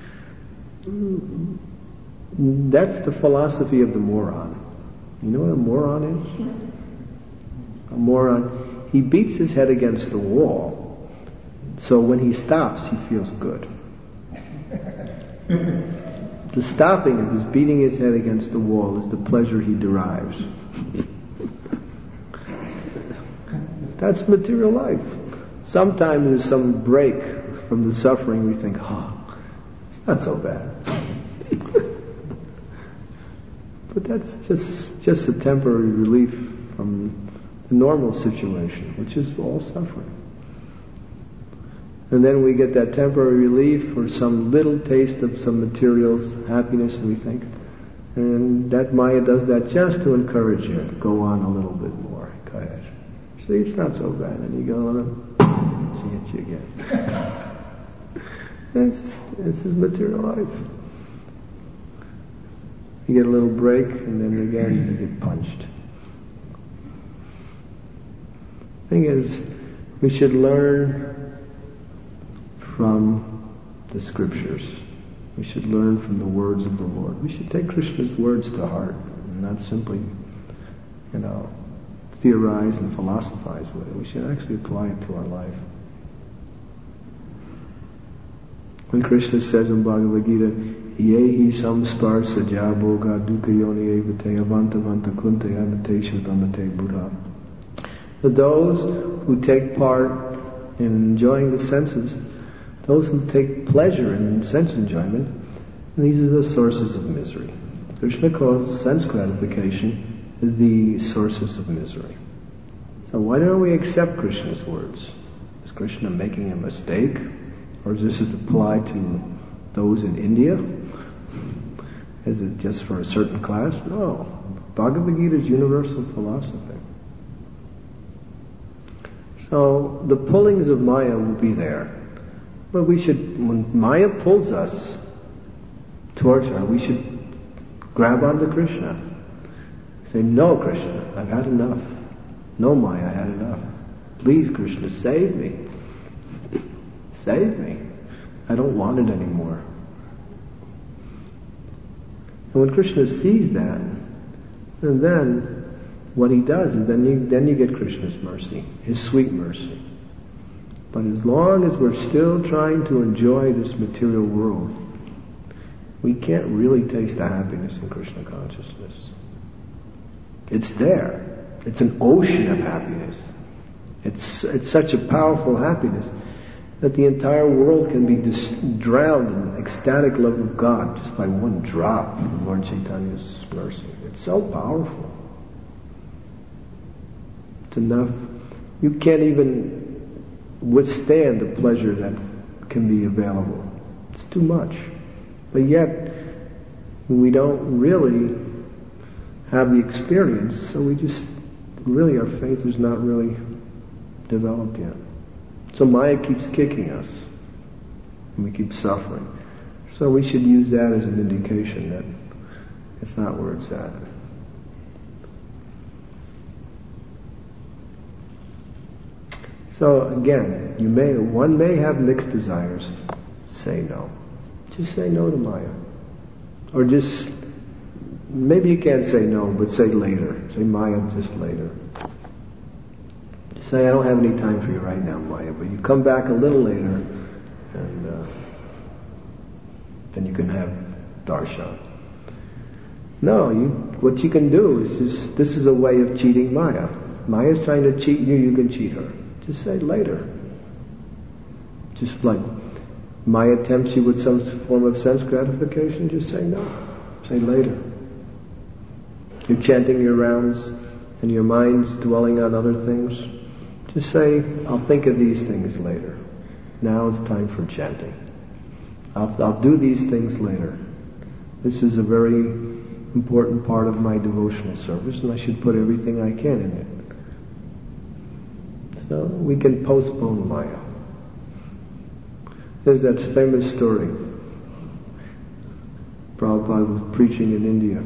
That's the philosophy of the moron. You know what a moron is? A moron, he beats his head against the wall, so when he stops, he feels good. The stopping of his beating his head against the wall is the pleasure he derives. That's material life. Sometimes there's some break from the suffering, we think, it's not so bad. But that's just a temporary relief from the normal situation, which is all suffering. And then we get that temporary relief or some little taste of some material happiness, and we think, and that Maya does that just to encourage you to go on a little bit more. Go ahead. See, it's not so bad. And you go on and she hits you again. This is material life. You get a little break, and then again you get punched. Thing is, we should learn from the scriptures. We should learn from the words of the Lord. We should take Krishna's words to heart, and not simply, theorize and philosophize with it. We should actually apply it to our life. When Krishna says in Bhagavad Gita, Yehi samsparsa jaboga dukkha yoni evate avantavanta kunte amate shudamate buddha. That those who take part in enjoying the senses, those who take pleasure in sense enjoyment, these are the sources of misery. Krishna calls sense gratification the sources of misery. So why don't we accept Krishna's words? Is Krishna making a mistake? Or does this apply to those in India? Is it just for a certain class? No. Bhagavad Gita is universal philosophy. So the pullings of Maya will be there. But we should, when Maya pulls us towards her, we should grab onto Krishna. Say, no Krishna, I've had enough. No Maya, I had enough. Please Krishna, save me. Save me. I don't want it anymore. And when Krishna sees that, and then what he does is then you get Krishna's mercy, his sweet mercy. But as long as we're still trying to enjoy this material world, we can't really taste the happiness in Krishna consciousness. It's there. It's an ocean of happiness. It's such a powerful happiness that the entire world can be drowned in ecstatic love of God just by one drop of Lord Chaitanya's mercy. It's so powerful. It's enough. You can't even withstand the pleasure that can be available. It's too much. But yet, we don't really have the experience, so we just, really our faith is not really developed yet. So Maya keeps kicking us, and we keep suffering. So we should use that as an indication that it's not where it's at. So again, one may have mixed desires. Say no. Just say no to Maya. Or just, maybe you can't say no, but say later. Say Maya just later. Say, I don't have any time for you right now, Maya, but you come back a little later, and then you can have darshan. No, what you can do is just, this is a way of cheating Maya. Maya's trying to cheat you, you can cheat her. Just say later. Just like Maya tempts you with some form of sense gratification, just say no. Say later. You're chanting your rounds, and your mind's dwelling on other things. Just say, I'll think of these things later. Now it's time for chanting. I'll do these things later. This is a very important part of my devotional service, and I should put everything I can in it. So we can postpone Maya. There's that famous story. Prabhupada was preaching in India.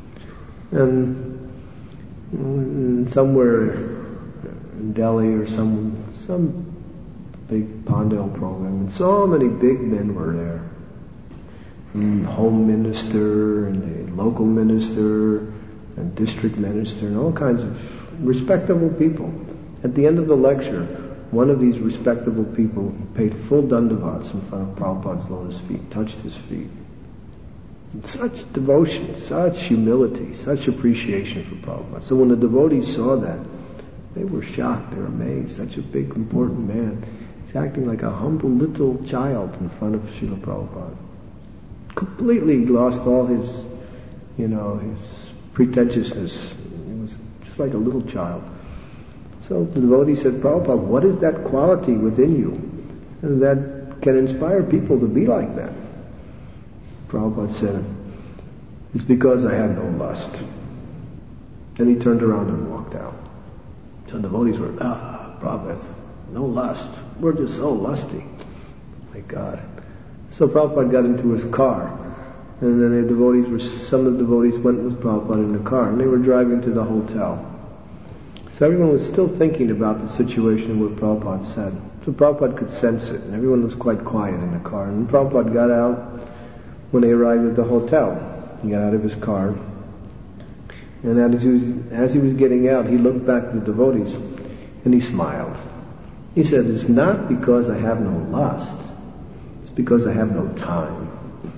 And somewhere in Delhi or some big Pandal program, and so many big men were there. And home minister, and the local minister, and district minister, and all kinds of respectable people. At the end of the lecture, one of these respectable people paid full dandavats in front of Prabhupada's lotus feet, touched his feet. And such devotion, such humility, such appreciation for Prabhupada. So when the devotees saw that, they were shocked, they were amazed. Such a big, important man. He's acting like a humble little child in front of Srila Prabhupada. Completely lost all his, his pretentiousness. He was just like a little child. So the devotee said, Prabhupada, what is that quality within you that can inspire people to be like that? Prabhupada said, it's because I had no lust. Then he turned around and walked out. So the devotees were, Prabhupada, no lust. We're just so lusty. My God. So Prabhupada got into his car, and then some of the devotees went with Prabhupada in the car, and they were driving to the hotel. So everyone was still thinking about the situation what Prabhupada said. So Prabhupada could sense it, and everyone was quite quiet in the car. And Prabhupada got out when they arrived at the hotel. He got out of his car, And as he was getting out, he looked back at the devotees and he smiled. He said, it's not because I have no lust, it's because I have no time.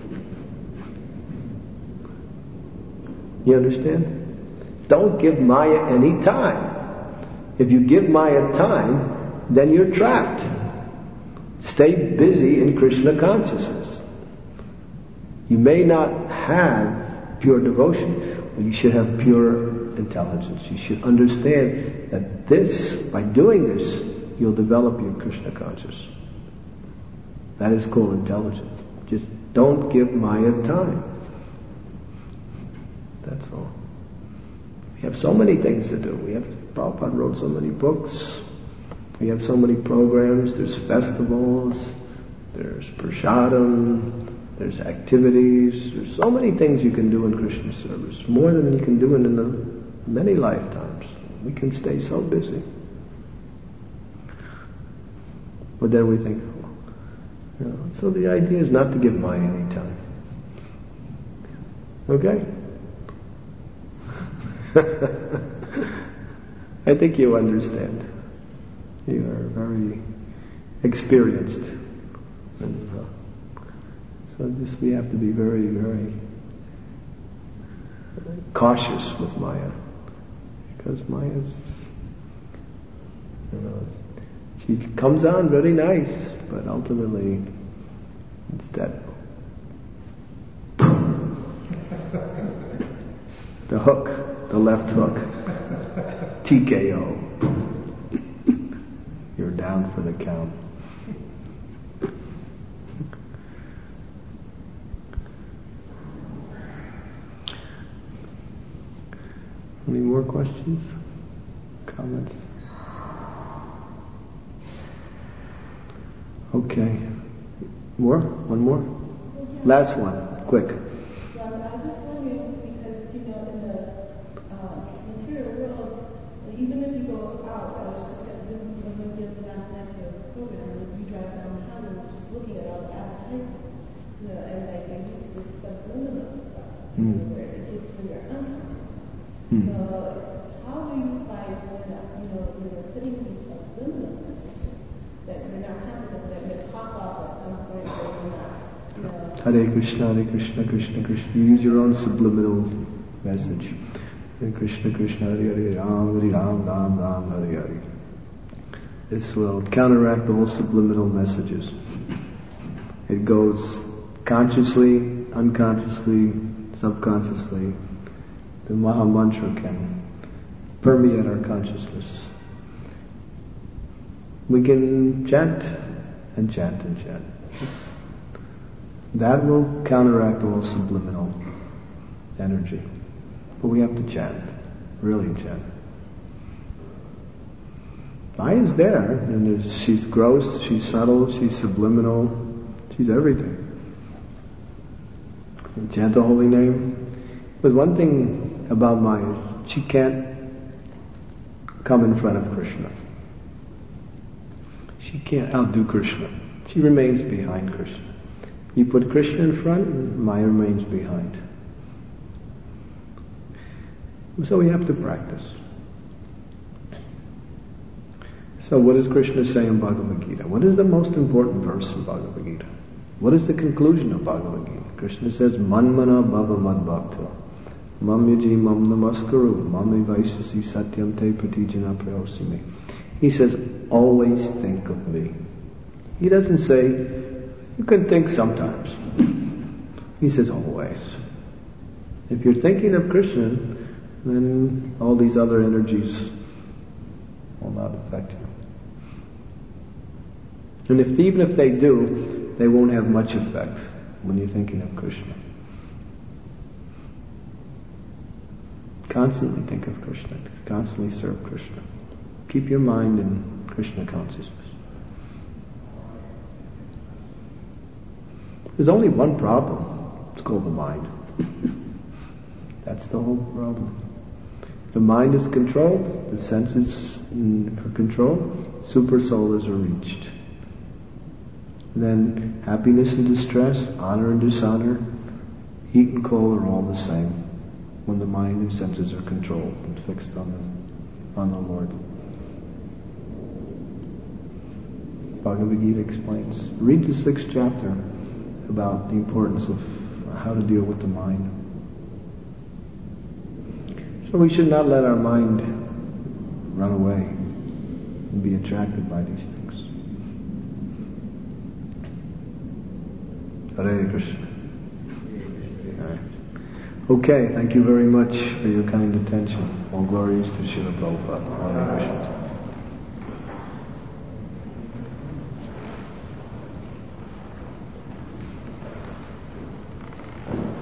You understand? Don't give Maya any time. If you give Maya time, then you're trapped. Stay busy in Krishna consciousness. You may not have pure devotion, but you should have pure intelligence. You should understand that this, by doing this, you'll develop your Krishna consciousness. That is called intelligence. Just don't give Maya time. That's all. We have so many things to do. Prabhupada wrote so many books. We have so many programs. There's festivals. There's prasadam. There's activities. There's so many things you can do in Krishna service. More than you can do in many lifetimes. We can stay so busy. But then we think, so the idea is not to give Maya any time. Okay? I think you understand. You are very experienced. And, so we have to be very, very cautious with Maya. Because Maya's, she comes on very nice, but ultimately it's that the hook, the left hook, TKO. You're down for the count. Any more questions? Comments? Okay. More? One more? Last one. Quick. Yeah, I was just wondering, because, in the material world, even if you go out, I was just when we did the last night of the program, and you drive down the highways just looking at all the advertisements, and like I used to this subliminal stuff, where it gets to your unconscious mind. So how do you find when you're putting these subliminal messages that you're not conscious of, that may pop up at some point where you're not, Hare Krishna, Krishna Krishna. You use your own subliminal message. Hare Krishna, Krishna, Hare Ram, Ram, Ram, Hare Hare. This will counteract the whole subliminal messages. It goes consciously, unconsciously, subconsciously. The Maha Mantra can permeate our consciousness. We can chant and chant and chant. That will counteract all subliminal energy. But we have to chant, really chant. Maya's there, and she's gross, she's subtle, she's subliminal, she's everything. And chant the holy name. But one thing about Maya, she can't come in front of Krishna. She can't outdo Krishna. She remains behind Krishna. You put Krishna in front, and Maya remains behind. So we have to practice. So what does Krishna say in Bhagavad Gita? What is the most important verse in Bhagavad Gita? What is the conclusion of Bhagavad Gita? Krishna says, Manmana bhava madbhakta, mam yaji mam namaskaru, mam evaisasi satyam te pratijana prayosimi. He says, always think of me. He doesn't say, you can think sometimes. He says, always. If you're thinking of Krishna, then all these other energies will not affect you. And even if they do, they won't have much effect when you're thinking of Krishna. Constantly think of Krishna. Constantly serve Krishna. Keep your mind in Krishna consciousness. There's only one problem. It's called the mind. That's the whole problem. The mind is controlled, the senses are controlled, super souls are reached. Then happiness and distress, honor and dishonor, heat and cold are all the same. when the mind and senses are controlled and fixed on the Lord. Bhagavad Gita explains. Read the 6th chapter about the importance of how to deal with the mind. So we should not let our mind run away and be attracted by these things. Hare Krishna. Okay, thank you very much for your kind attention. All glories to Srila Prabhupada. Hare Krishna.